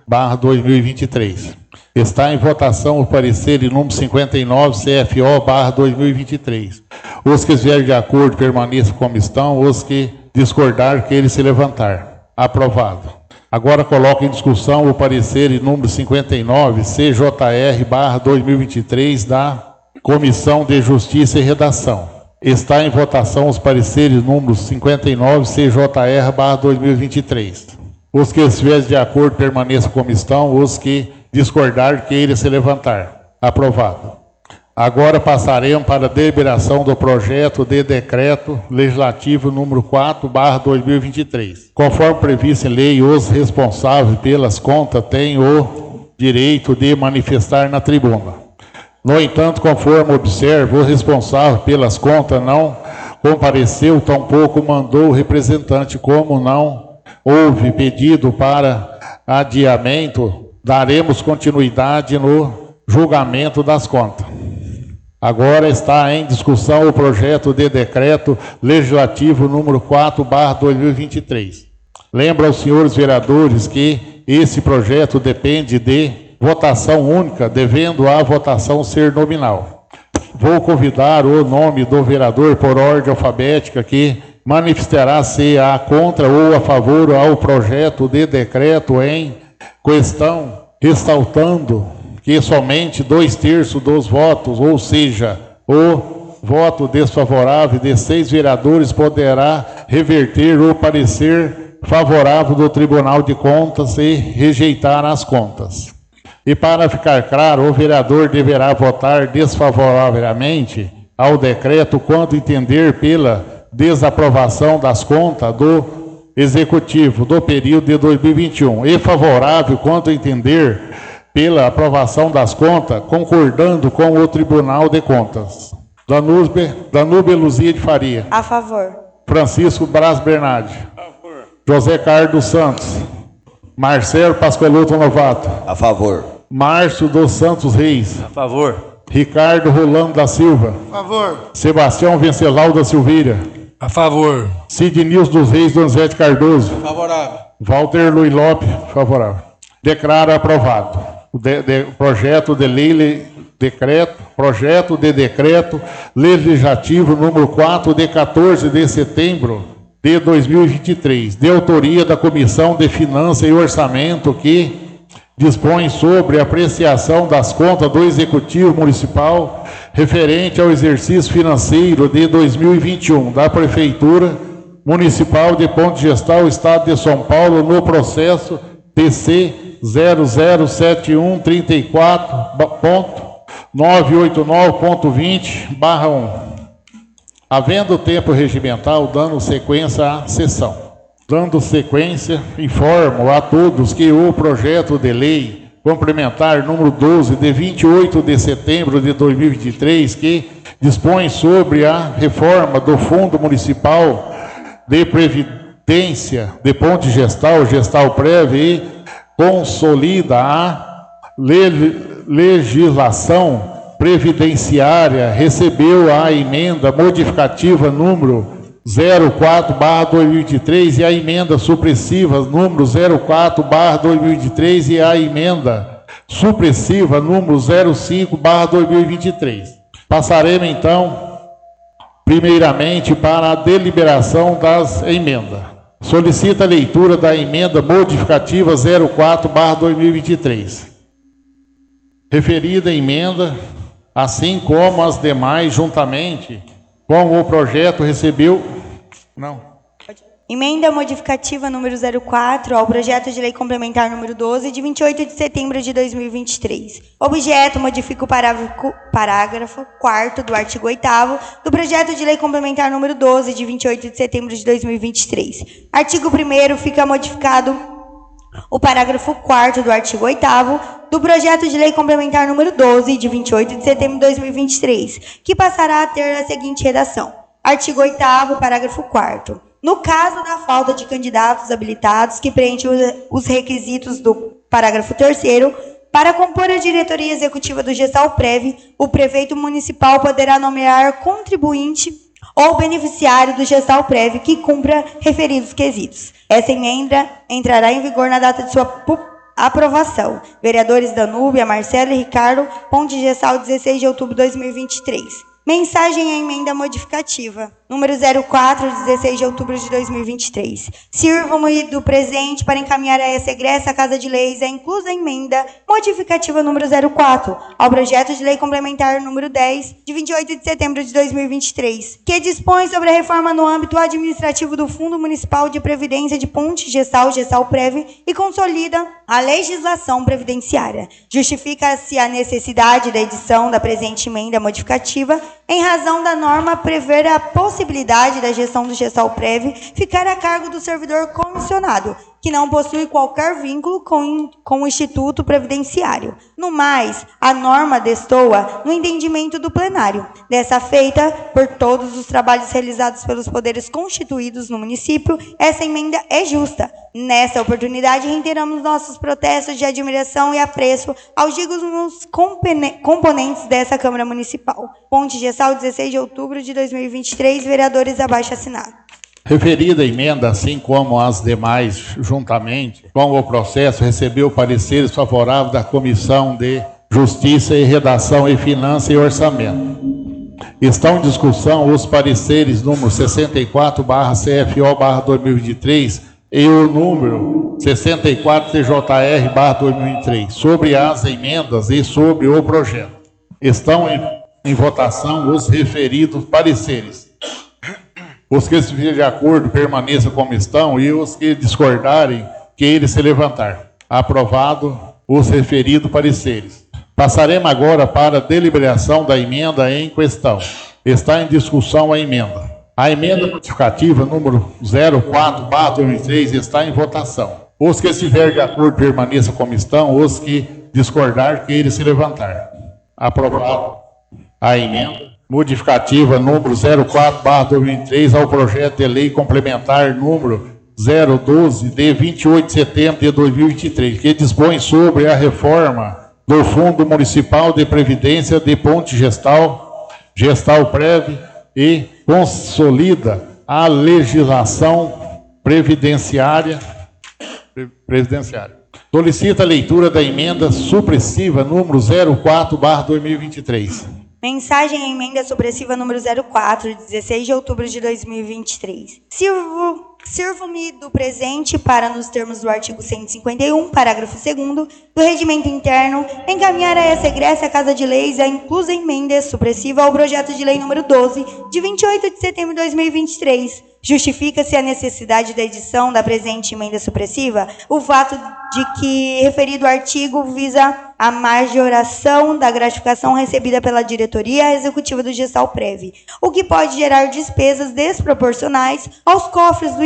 /2023. Está em votação o parecer em número 59 CFO, /2023. Os que estiverem de acordo permaneçam como estão, os que discordar que ele se levantar. Aprovado. Agora coloco em discussão o parecer em número 59 CJR, /2023 da Comissão de Justiça e Redação. Está em votação os pareceres números 59 CJR, /2023. Os que estiverem de acordo permaneçam como estão, os que discordar que ele se levantar. Aprovado. Agora passaremos para a deliberação do projeto de decreto legislativo número 4, /2023. Conforme previsto em lei, os responsáveis pelas contas têm o direito de manifestar na tribuna. No entanto, conforme observo, o responsável pelas contas não compareceu, tampouco mandou o representante. Como não houve pedido para adiamento, daremos continuidade no julgamento das contas. Agora está em discussão o projeto de decreto legislativo número 4, /2023. Lembro aos senhores vereadores que esse projeto depende de votação única, devendo a votação ser nominal. Vou convidar o nome do vereador por ordem alfabética que manifestará se há contra ou a favor ao projeto de decreto em questão, ressaltando que somente 2/3 dos votos, ou seja, o voto desfavorável de 6 vereadores poderá reverter o parecer favorável do Tribunal de Contas e rejeitar as contas. E para ficar claro, o vereador deverá votar desfavoravelmente ao decreto quando entender pela desaprovação das contas do Executivo do período de 2021 e favorável quando entender pela aprovação das contas, concordando com o Tribunal de Contas. Danúbia Luzia de Faria. A favor. Francisco Braz Bernardi. A favor. José Carlos Santos. Marcelo Pascoaloto Novato. A favor. Márcio dos Santos Reis. A favor. Ricardo Rolando da Silva. A favor. Sebastião Venceslau da Silveira. A favor. Sidnilson dos Reis Donizete Cardoso. Favorável. Walter Luiz Lopes. Favorável. Declaro aprovado. Projeto de decreto legislativo número 4 de 14 de setembro de 2023, de autoria da Comissão de Finanças e Orçamento, que dispõe sobre a apreciação das contas do Executivo Municipal referente ao exercício financeiro de 2021 da Prefeitura Municipal de Ponte Gestal, Estado de São Paulo, no processo TC 007134.989.20/1. Havendo tempo regimental, dando sequência à sessão. Dando sequência, informo a todos que o projeto de lei complementar número 12, de 28 de setembro de 2023, que dispõe sobre a reforma do Fundo Municipal de Previdência de Ponte Gestal, Gestalprev, e consolida a legislação previdenciária, recebeu a emenda modificativa número 04/2023 e a emenda supressiva número 04/2023 e a emenda supressiva número 05/2023. Passaremos então primeiramente para a deliberação das emendas. Solicita a leitura da emenda modificativa 04/2023. Referida emenda, assim como as demais, juntamente com o projeto, recebeu... Emenda modificativa número 04 ao projeto de lei complementar número 12, de 28 de setembro de 2023. Objeto: modifica o parágrafo 4º do artigo 8º do projeto de lei complementar número 12, de 28 de setembro de 2023. Artigo 1º, fica modificado o parágrafo 4º do artigo 8º do projeto de lei complementar número 12, de 28 de setembro de 2023, que passará a ter a seguinte redação. Artigo 8º, parágrafo 4º. No caso da falta de candidatos habilitados que preenchem os requisitos do parágrafo 3º, para compor a diretoria executiva do Gestalprev, o prefeito municipal poderá nomear contribuinte ou beneficiário do Gestalprev que cumpra referidos quesitos. Essa emenda entrará em vigor na data de sua aprovação. Vereadores Danúbia, Marcelo e Ricardo, Ponte Gestal, 16 de outubro de 2023. Mensagem à emenda modificativa, número 04, 16 de outubro de 2023. Sirvo-me do presente para encaminhar a essa egressa Casa de Leis a inclusa emenda modificativa número 04 ao projeto de lei complementar número 10, de 28 de setembro de 2023, que dispõe sobre a reforma no âmbito administrativo do Fundo Municipal de Previdência de Ponte Gestal, Gestalprev, e consolida a legislação previdenciária. Justifica-se a necessidade da edição da presente emenda modificativa em razão da norma prever a possibilidade da gestão do Gestalprev ficar a cargo do servidor comissionado, que não possui qualquer vínculo com o Instituto Previdenciário. No mais, a norma destoa no entendimento do plenário. Dessa feita, por todos os trabalhos realizados pelos poderes constituídos no município, essa emenda é justa. Nessa oportunidade, reiteramos nossos protestos de admiração e apreço aos dignos componentes dessa Câmara Municipal. Ponte Gestal, 16 de outubro de 2023, vereadores abaixo assinados. Referida emenda, assim como as demais, juntamente com o processo, recebeu pareceres favoráveis da Comissão de Justiça e Redação e Finanças e Orçamento. Estão em discussão os pareceres número 64/CFO/2023 e o número 64/TJR/2023 sobre as emendas e sobre o projeto. Estão em votação os referidos pareceres. Os que estiverem de acordo permaneçam como estão e os que discordarem, que eles se levantar. Aprovado os referidos pareceres. Passaremos agora para a deliberação da emenda em questão. Está em discussão a emenda. A emenda modificativa número 04/2023 está em votação. Os que estiverem de acordo permaneçam como estão, os que discordar, que eles se levantar. Aprovado a emenda modificativa número 04/2023 ao projeto de lei complementar número 012 de 28 de setembro de 2023, que dispõe sobre a reforma do Fundo Municipal de Previdência de Ponte Gestal, Gestalprev, e consolida a legislação previdenciária. Solicita a leitura da emenda supressiva número 04/2023. Mensagem à emenda supressiva número 04, 16 de outubro de 2023. Sirvo-me do presente para, nos termos do artigo 151, parágrafo 2º, do Regimento Interno, encaminhar a essa egressa Casa de Leis a inclusa emenda supressiva ao projeto de lei número 12, de 28 de setembro de 2023. Justifica-se a necessidade da edição da presente emenda supressiva o fato de que referido artigo visa a majoração da gratificação recebida pela diretoria executiva do Gestalprev, o que pode gerar despesas desproporcionais aos cofres do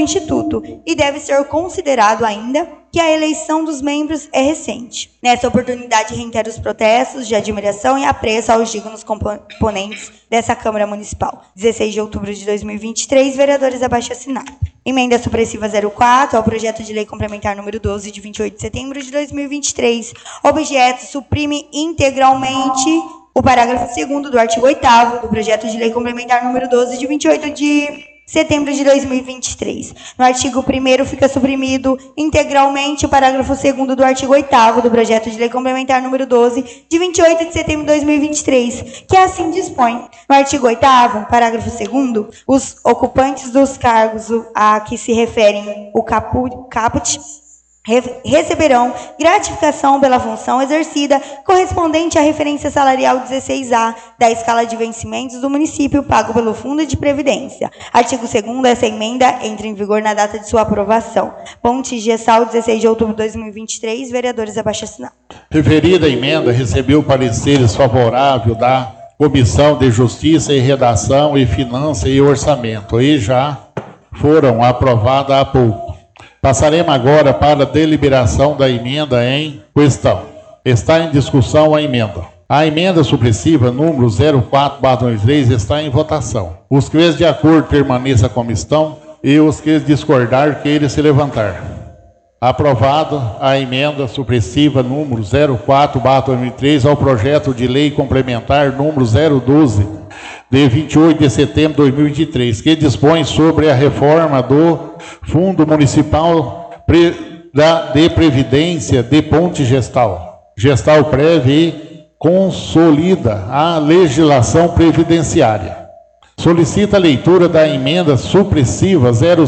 Instituto e deve ser considerado ainda que a eleição dos membros é recente. Nessa oportunidade, reitero os protestos de admiração e apreço aos dignos componentes dessa Câmara Municipal. 16 de outubro de 2023, vereadores abaixo-assinados. Emenda supressiva 04 ao projeto de lei complementar número 12 de 28 de setembro de 2023. Objeto: suprime integralmente o parágrafo 2º do artigo 8º do projeto de lei complementar número 12 de 28 de setembro de 2023. No artigo 1º fica suprimido integralmente o parágrafo 2º do artigo 8º do projeto de lei complementar número 12 de 28 de setembro de 2023, que assim dispõe. No artigo 8º, parágrafo 2º, os ocupantes dos cargos a que se referem o caput receberão gratificação pela função exercida correspondente à referência salarial 16A da escala de vencimentos do município pago pelo Fundo de Previdência. Artigo 2º, essa emenda entra em vigor na data de sua aprovação. Ponte Gestal, 16 de outubro de 2023, vereadores abaixo-assinados. Referida emenda recebeu pareceres favoráveis da Comissão de Justiça e Redação e Finanças e Orçamento e já foram aprovadas há pouco. Passaremos agora para a deliberação da emenda em questão. Está em discussão a emenda. A emenda supressiva número 04/2023 está em votação. Os que de acordo permaneçam como estão e os que discordar queiram se levantar. Aprovado a emenda supressiva número 04/2023 ao projeto de lei complementar número 012 de 28 de setembro de 2023, que dispõe sobre a reforma do Fundo Municipal de Previdência de Ponte Gestal. Gestal prévia e consolida a legislação previdenciária. Solicita a leitura da emenda supressiva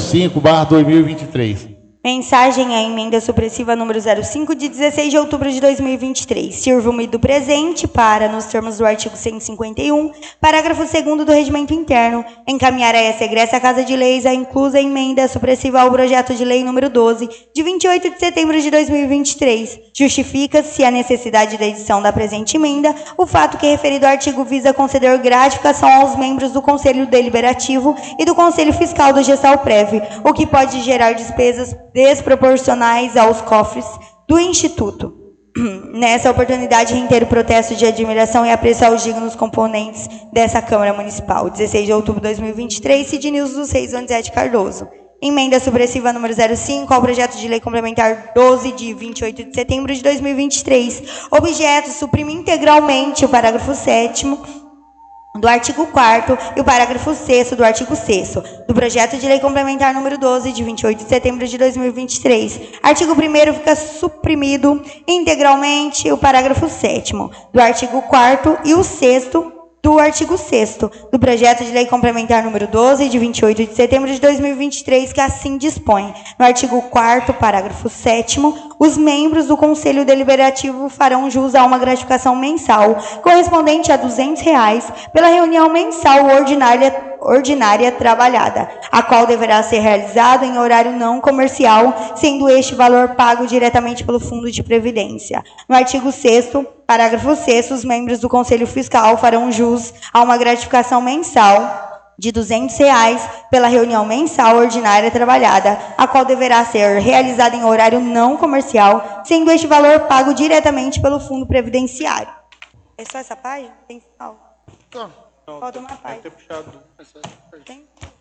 05/2023. Mensagem à emenda supressiva número 05 de 16 de outubro de 2023. Sirvo-me do presente para, nos termos do artigo 151, parágrafo 2º do Regimento Interno, encaminhar a essa egressa Casa de Leis a inclusa emenda supressiva ao projeto de lei número 12, de 28 de setembro de 2023. Justifica-se a necessidade da edição da presente emenda o fato que referido artigo visa conceder gratificação aos membros do Conselho Deliberativo e do Conselho Fiscal do Gestal Prev, o que pode gerar despesas desproporcionais aos cofres do Instituto. Nessa oportunidade, reitero o protesto de admiração e apreço aos dignos componentes dessa Câmara Municipal. 16 de outubro de 2023, Sidnilson dos Reis Donizete Cardoso. Emenda supressiva número 05 ao projeto de lei complementar 12 de 28 de setembro de 2023. Objeto: suprime integralmente o parágrafo 7º do artigo 4º e o parágrafo 6º do artigo 6º do projeto de lei complementar número 12 de 28 de setembro de 2023. Artigo 1º fica suprimido integralmente o parágrafo 7º do artigo 4º e o 6º do artigo 6º do projeto de lei complementar número 12 de 28 de setembro de 2023, que assim dispõe. No artigo 4º, parágrafo 7º, os membros do Conselho Deliberativo farão jus a uma gratificação mensal correspondente a R$ 200 pela reunião mensal ordinária trabalhada, a qual deverá ser realizada em horário não comercial, sendo este valor pago diretamente pelo Fundo de Previdência. No artigo 6º, parágrafo 6º, os membros do Conselho Fiscal farão jus a uma gratificação mensal de R$ 200 pela reunião mensal ordinária trabalhada, a qual deverá ser realizada em horário não comercial, sendo este valor pago diretamente pelo Fundo Previdenciário. É só essa página? Tem final? Não. Falta uma página. Ter puxado. Tem?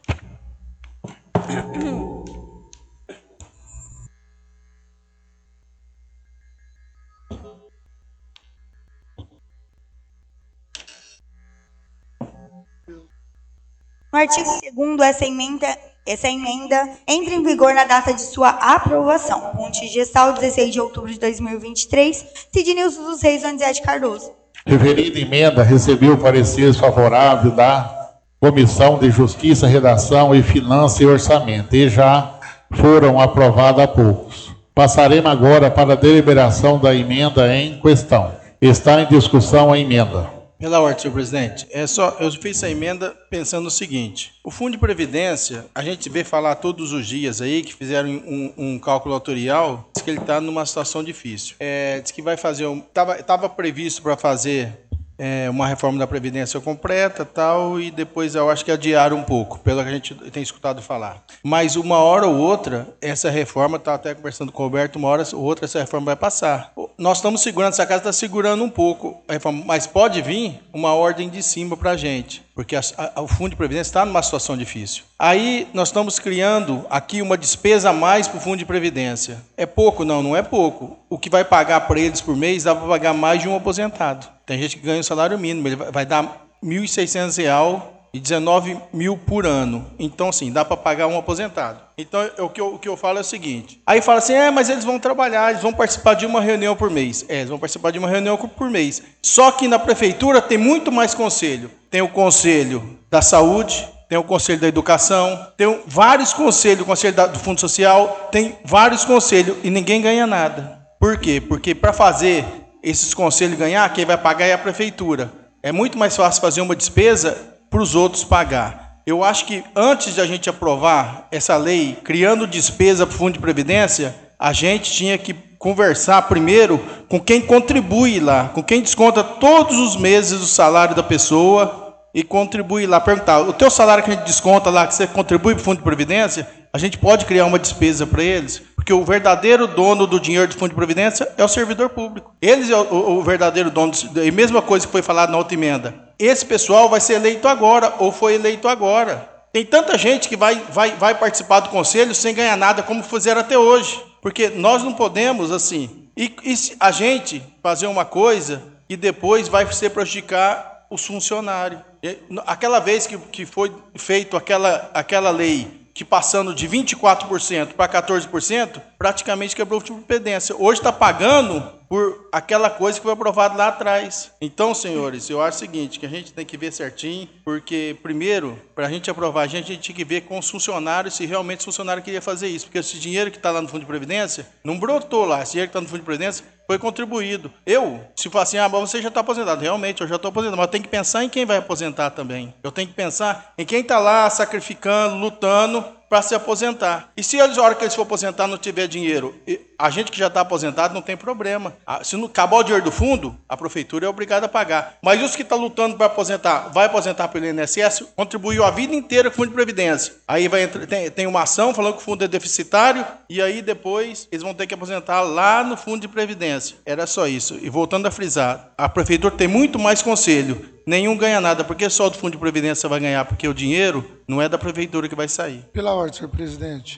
No artigo 2º, essa emenda entra em vigor na data de sua aprovação. Ponte Gestal, 16 de outubro de 2023, Sidnilson dos Reis Donizete Cardoso. Referida emenda recebeu pareceres favoráveis da Comissão de Justiça, Redação e Finanças e Orçamento e já foram aprovadas há poucos. Passaremos agora para a deliberação da emenda em questão. Está em discussão a emenda. Pela ordem, senhor presidente. Eu fiz essa emenda pensando no seguinte: o Fundo de Previdência, a gente vê falar todos os dias aí que fizeram um cálculo autorial, diz que ele está numa situação difícil. Diz que vai fazer, estava previsto para fazer uma reforma da Previdência completa tal, e depois eu acho que adiaram um pouco, pelo que a gente tem escutado falar. Mas uma hora ou outra, essa reforma, estava até conversando com o Roberto, uma hora ou outra essa reforma vai passar. Nós estamos segurando, essa casa está segurando um pouco a reforma, mas pode vir uma ordem de cima para a gente, porque o Fundo de Previdência está numa situação difícil. Aí nós estamos criando aqui uma despesa a mais para o Fundo de Previdência. É pouco? Não, não é pouco. O que vai pagar para eles por mês dá para pagar mais de um aposentado. Tem gente que ganha o salário mínimo, ele vai dar R$ 1.600 e 19 mil por ano. Então, assim, dá para pagar um aposentado. Então, o que eu falo é o seguinte. Aí fala assim, mas eles vão trabalhar, eles vão participar de uma reunião por mês. Eles vão participar de uma reunião por mês. Só que na prefeitura tem muito mais conselho. Tem o Conselho da Saúde, tem o Conselho da Educação, tem vários conselhos, o Conselho do Fundo Social, tem vários conselhos e ninguém ganha nada. Por quê? Porque para fazer esses conselhos ganhar, quem vai pagar é a prefeitura. É muito mais fácil fazer uma despesa para os outros pagar. Eu acho que antes de a gente aprovar essa lei, criando despesa para o Fundo de Previdência, a gente tinha que conversar primeiro com quem contribui lá, com quem desconta todos os meses o salário da pessoa e contribui lá. Perguntar, o teu salário que a gente desconta lá, que você contribui para o Fundo de Previdência, a gente pode criar uma despesa para eles? Porque o verdadeiro dono do dinheiro do Fundo de Previdência é o servidor público. Eles é o verdadeiro dono. E mesma coisa que foi falado na outra emenda. Esse pessoal vai ser eleito agora, ou foi eleito agora. Tem tanta gente que vai participar do conselho sem ganhar nada, como fizeram até hoje. Porque nós não podemos, assim... E a gente fazer uma coisa que depois vai ser prejudicar os funcionários. Aquela vez que foi feito aquela lei, que passando de 24% para 14%, praticamente quebrou o Fundo de Previdência. Hoje está pagando por aquela coisa que foi aprovada lá atrás. Então, senhores, eu acho o seguinte, que a gente tem que ver certinho, porque, primeiro, para a gente aprovar, a gente tinha que ver com os funcionários se realmente os funcionários queriam fazer isso, porque esse dinheiro que está lá no Fundo de Previdência não brotou lá, esse dinheiro que está no Fundo de Previdência foi contribuído. Se falar assim, mas você já está aposentado, realmente, eu já estou aposentado, mas eu tenho que pensar em quem vai aposentar também. Eu tenho que pensar em quem está lá sacrificando, lutando para se aposentar. E se eles, a hora que eles for aposentar, não tiver dinheiro, a gente que já está aposentado não tem problema. Se não acabar o dinheiro do fundo, a prefeitura é obrigada a pagar. Mas os que estão lutando para aposentar, vai aposentar pelo INSS, contribuiu a vida inteira com o Fundo de Previdência. Aí tem uma ação falando que o fundo é deficitário, e aí depois eles vão ter que aposentar lá no Fundo de Previdência. Era só isso. E voltando a frisar, a prefeitura tem muito mais conselho. Nenhum ganha nada, porque só do Fundo de Previdência vai ganhar, porque o dinheiro não é da prefeitura que vai sair. Pela ordem, senhor presidente.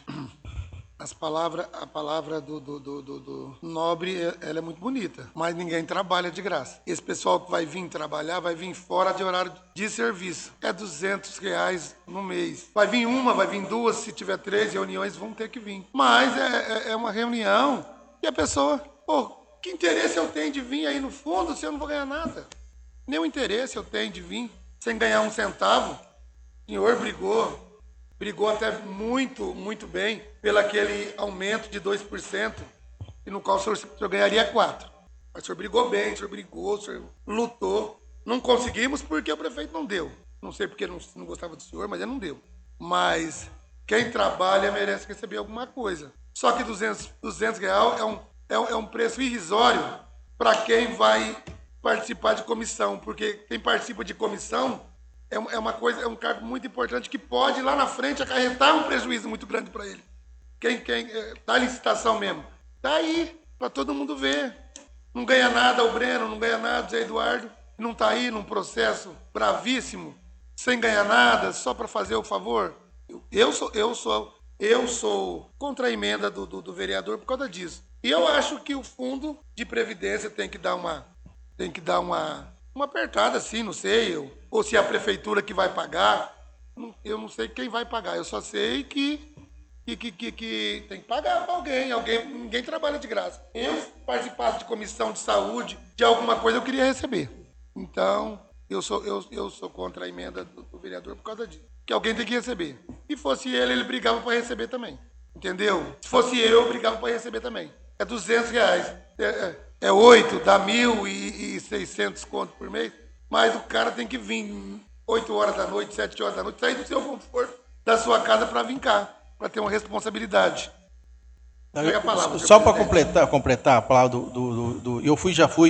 A palavra do nobre, ela é muito bonita, mas ninguém trabalha de graça. Esse pessoal que vai vir trabalhar, vai vir fora de horário de serviço. É R$200 no mês. Vai vir uma, vai vir duas, se tiver 3 reuniões, vão ter que vir. Mas é uma reunião e a pessoa, que interesse eu tenho de vir aí no fundo se eu não vou ganhar nada? Nenhum interesse eu tenho de vir sem ganhar um centavo. O senhor brigou até muito, muito bem pelo aquele aumento de 2%, e no qual o senhor ganharia 4%. Mas o senhor brigou bem, o senhor lutou. Não conseguimos porque o prefeito não deu. Não sei porque não gostava do senhor, mas ele não deu. Mas quem trabalha merece receber alguma coisa. Só que R$200 é um preço irrisório para quem vai participar de comissão, porque quem participa de comissão é um cargo muito importante que pode lá na frente acarretar um prejuízo muito grande para ele. Quem tá licitação mesmo, tá aí para todo mundo ver. Não ganha nada o Breno, não ganha nada o Zé Eduardo, não tá aí num processo bravíssimo, sem ganhar nada, só para fazer o favor. Eu sou contra a emenda do vereador por causa disso. E eu acho que o Fundo de Previdência tem que dar uma apertada assim, não sei, ou se é a prefeitura que vai pagar, eu não sei quem vai pagar, eu só sei que tem que pagar para alguém, ninguém trabalha de graça. Eu participasse de comissão de saúde, de alguma coisa eu queria receber. Então, eu sou contra a emenda do vereador por causa disso, que alguém tem que receber. Se fosse ele brigava para receber também, entendeu? Se fosse eu brigava para receber também. É R$200. É 8, dá 1.600 conto por mês, mas o cara tem que vir 8 horas da noite, 7 horas da noite, sair do seu conforto, da sua casa para vir cá, para ter uma responsabilidade. Só para completar a palavra já fui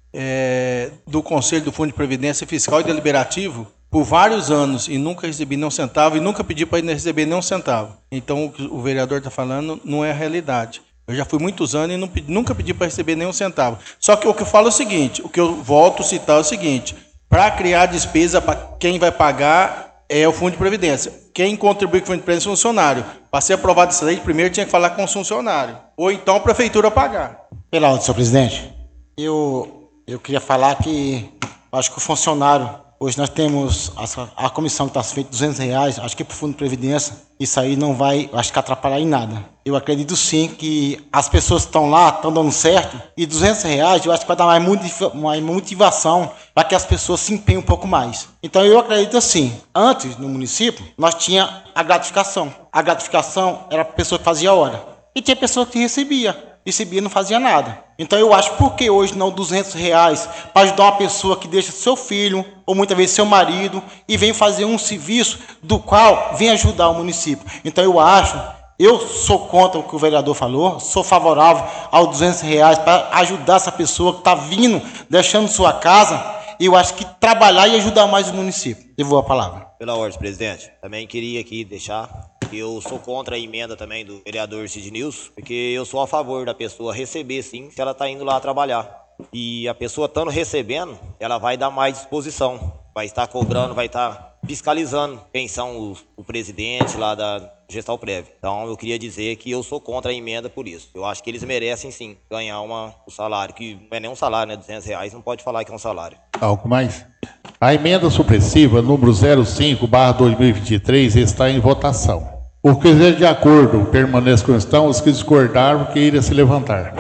do Conselho do Fundo de Previdência Fiscal e Deliberativo por vários anos e nunca recebi nenhum centavo e nunca pedi para receber nenhum centavo. Então, o que o vereador está falando não é a realidade. Eu já fui muitos anos e nunca pedi para receber nenhum centavo. Só que o que eu falo é o seguinte, o que eu volto a citar é o seguinte, para criar despesa, para quem vai pagar é o Fundo de Previdência. Quem contribui com o Fundo de Previdência é o funcionário. Para ser aprovado essa lei, primeiro tinha que falar com o funcionário. Ou então a prefeitura pagar. Pela ordem, senhor presidente, eu queria falar que acho que o funcionário, hoje nós temos a comissão que está feita R$200, acho que para o Fundo de Previdência, isso aí não vai, acho que atrapalhar em nada. Eu acredito sim que as pessoas que estão lá estão dando certo e R$200 eu acho que vai dar mais motivação para que as pessoas se empenhem um pouco mais. Então eu acredito assim, antes no município nós tínhamos a gratificação. A gratificação era a pessoa que fazia a hora e tinha pessoa que recebia e não fazia nada. Então eu acho, por que hoje não R$200 para ajudar uma pessoa que deixa seu filho, ou muitas vezes seu marido, e vem fazer um serviço do qual vem ajudar o município. Então eu sou contra o que o vereador falou, sou favorável aos R$200 para ajudar essa pessoa que está vindo, deixando sua casa, e eu acho que trabalhar e ajudar mais o município. Devolvo a palavra. Pela ordem, presidente, também queria aqui deixar que eu sou contra a emenda também do vereador Cid Nilson, porque eu sou a favor da pessoa receber sim, se ela está indo lá trabalhar. E a pessoa estando recebendo, ela vai dar mais disposição, vai estar cobrando, vai estar fiscalizando quem são o presidente lá da Gestalprev. Então eu queria dizer que eu sou contra a emenda por isso. Eu acho que eles merecem sim ganhar um salário, que não é nem um salário, né? R$200 não pode falar que é um salário. Algo mais? A emenda supressiva número 05/2023 está em votação. Os que estiverem de acordo permaneçam como estão, os que discordaram que irem se levantar.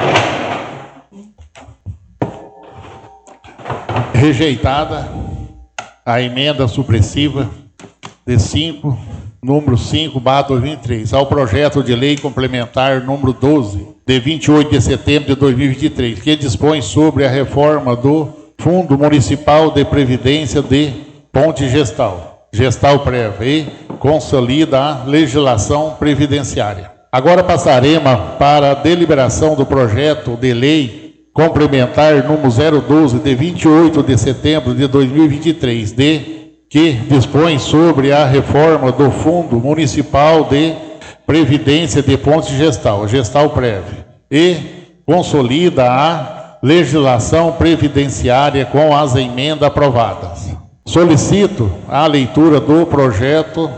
Rejeitada a emenda supressiva número 5/2023, ao projeto de lei complementar número 12, de 28 de setembro de 2023, que dispõe sobre a reforma do Fundo Municipal de Previdência de Ponte Gestalprev, e consolida a legislação previdenciária. Agora passaremos para a deliberação do projeto de lei complementar número 012, de 28 de setembro de 2023, que dispõe sobre a reforma do Fundo Municipal de Previdência de Ponte Gestalprev, e consolida a legislação previdenciária com as emendas aprovadas. Solicito a leitura do projeto.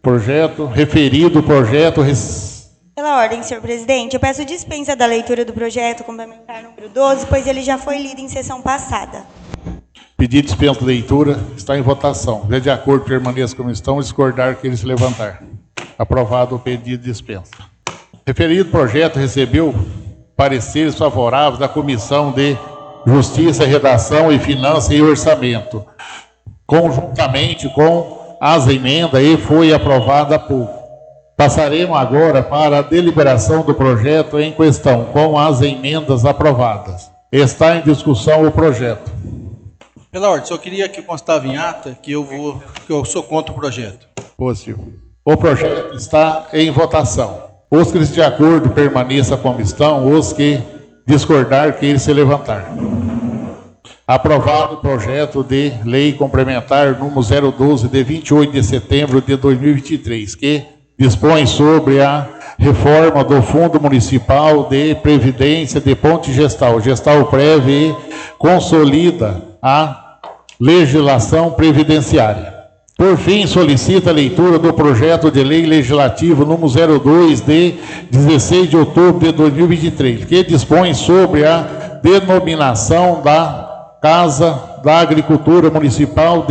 Pela ordem, senhor presidente, eu peço dispensa da leitura do projeto complementar número 12, pois ele já foi lido em sessão passada. Pedido de dispensa de leitura está em votação. De acordo, permaneça como estão, discordar que eles se levantar. Aprovado o pedido de dispensa. Referido projeto recebeu pareceres favoráveis da Comissão de Justiça, Redação e Finanças e Orçamento, conjuntamente com as emendas, e foi aprovada há pouco. Passaremos agora para a deliberação do projeto em questão, com as emendas aprovadas. Está em discussão o projeto. Pela ordem, só queria que constava em ata que eu sou contra o projeto. Possível. O projeto está em votação. Os que de acordo permaneçam como estão, os que discordar que eles se levantar. Aprovado o projeto de lei complementar número 012, de 28 de setembro de 2023, que dispõe sobre a reforma do Fundo Municipal de Previdência de Ponte Gestalprev, e consolida a legislação previdenciária. Por fim, solicita a leitura do projeto de lei legislativo número 02, de 16 de outubro de 2023, que dispõe sobre a denominação da Casa da Agricultura Municipal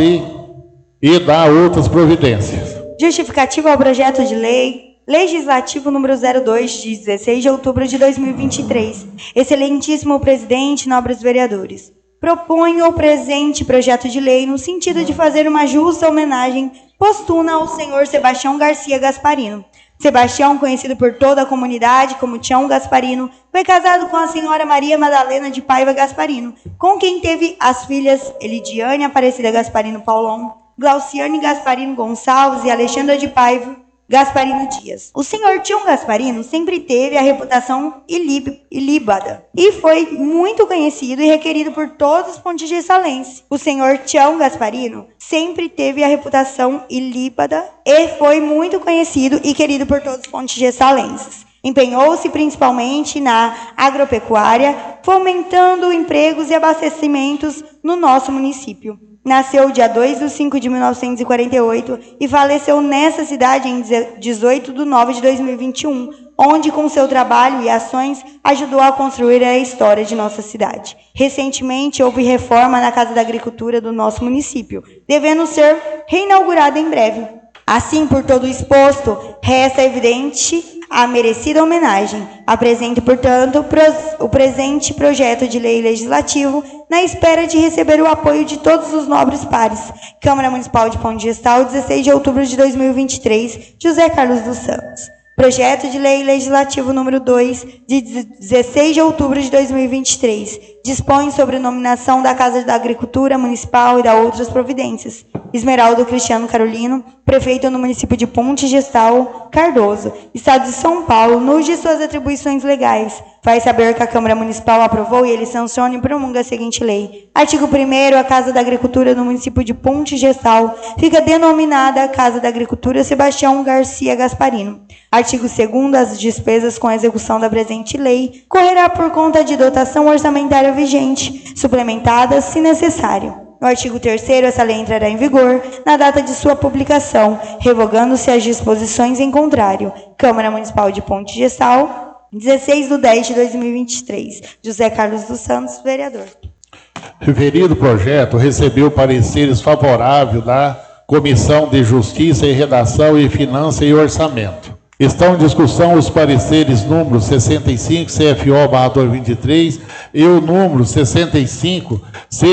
e da outras providências. Justificativa ao projeto de lei legislativo número 02, de 16 de outubro de 2023. Excelentíssimo presidente, nobres vereadores. Proponho o presente projeto de lei no sentido de fazer uma justa homenagem póstuma ao senhor Sebastião Garcia Gasparino. Sebastião, conhecido por toda a comunidade como Tião Gasparino, foi casado com a senhora Maria Madalena de Paiva Gasparino, com quem teve as filhas Elidiane Aparecida Gasparino Paulon, Glauciane Gasparino Gonçalves e Alexandra de Paiva Gasparino Dias. O senhor Tião Gasparino sempre teve a reputação ilíbada e foi muito conhecido e requerido por todos os pontigessalenses. O senhor Tião Gasparino sempre teve a reputação ilíbada e foi muito conhecido e querido por todos os pontigessalenses. Empenhou-se principalmente na agropecuária, fomentando empregos e abastecimentos no nosso município. Nasceu dia 2/5/1948 e faleceu nessa cidade em 18/9/2021, onde com seu trabalho e ações ajudou a construir a história de nossa cidade. Recentemente houve reforma na Casa da Agricultura do nosso município, devendo ser reinaugurada em breve. Assim, por todo o exposto, resta evidente a merecida homenagem. Apresento, portanto, o presente projeto de lei legislativo na espera de receber o apoio de todos os nobres pares. Câmara Municipal de Ponte Gestal, 16 de outubro de 2023, José Carlos dos Santos. Projeto de lei legislativo número 2, de 16 de outubro de 2023, dispõe sobre a nominação da Casa da Agricultura Municipal e da outras providências. Esmeraldo Cristiano Carolino, prefeito no município de Ponte Gestal, Cardoso, Estado de São Paulo, no de suas atribuições legais. Faz saber que a Câmara Municipal aprovou e ele sanciona e promulga a seguinte lei. Artigo 1º, a Casa da Agricultura do município de Ponte Gestal fica denominada Casa da Agricultura Sebastião Garcia Gasparino. Artigo 2º, as despesas com a execução da presente lei correrá por conta de dotação orçamentária vigente, suplementada se necessário. No artigo 3º, essa lei entrará em vigor na data de sua publicação, revogando-se as disposições em contrário. Câmara Municipal de Ponte Gestal, 16/10/2023. José Carlos dos Santos, vereador. Referido projeto recebeu pareceres favoráveis da Comissão de Justiça e Redação e Finanças e Orçamento. Estão em discussão os pareceres número 65 CFO/2023 e o número 65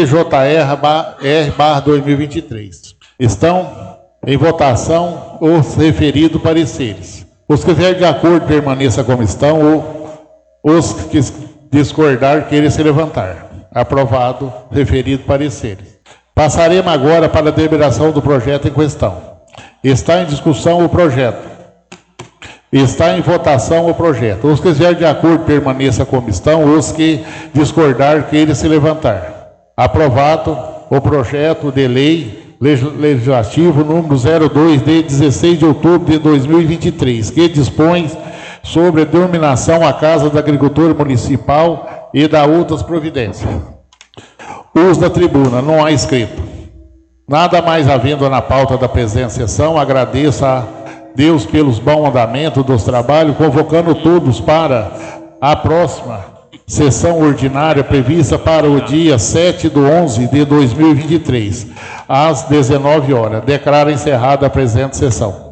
CJR/2023. Estão em votação os referidos pareceres. Os que estiverem de acordo permaneçam como estão, ou os que discordar queiram se levantar. Aprovado referido pareceres. Passaremos agora para a deliberação do projeto em questão. Está em discussão o projeto. Está em votação o projeto. Os que estiverem de acordo permaneçam como estão, os que discordar queiram se levantar. Aprovado o projeto de lei legislativo número 02 de 16 de outubro de 2023, que dispõe sobre a denominação a Casa da Agricultura Municipal e da outras providências. Uso da tribuna, não há escrito. Nada mais havendo na pauta da presente sessão, agradeço a Deus pelos bons andamentos dos trabalhos, convocando todos para a próxima sessão ordinária prevista para o dia 7/11/2023, às 19 horas. Declaro encerrada a presente sessão.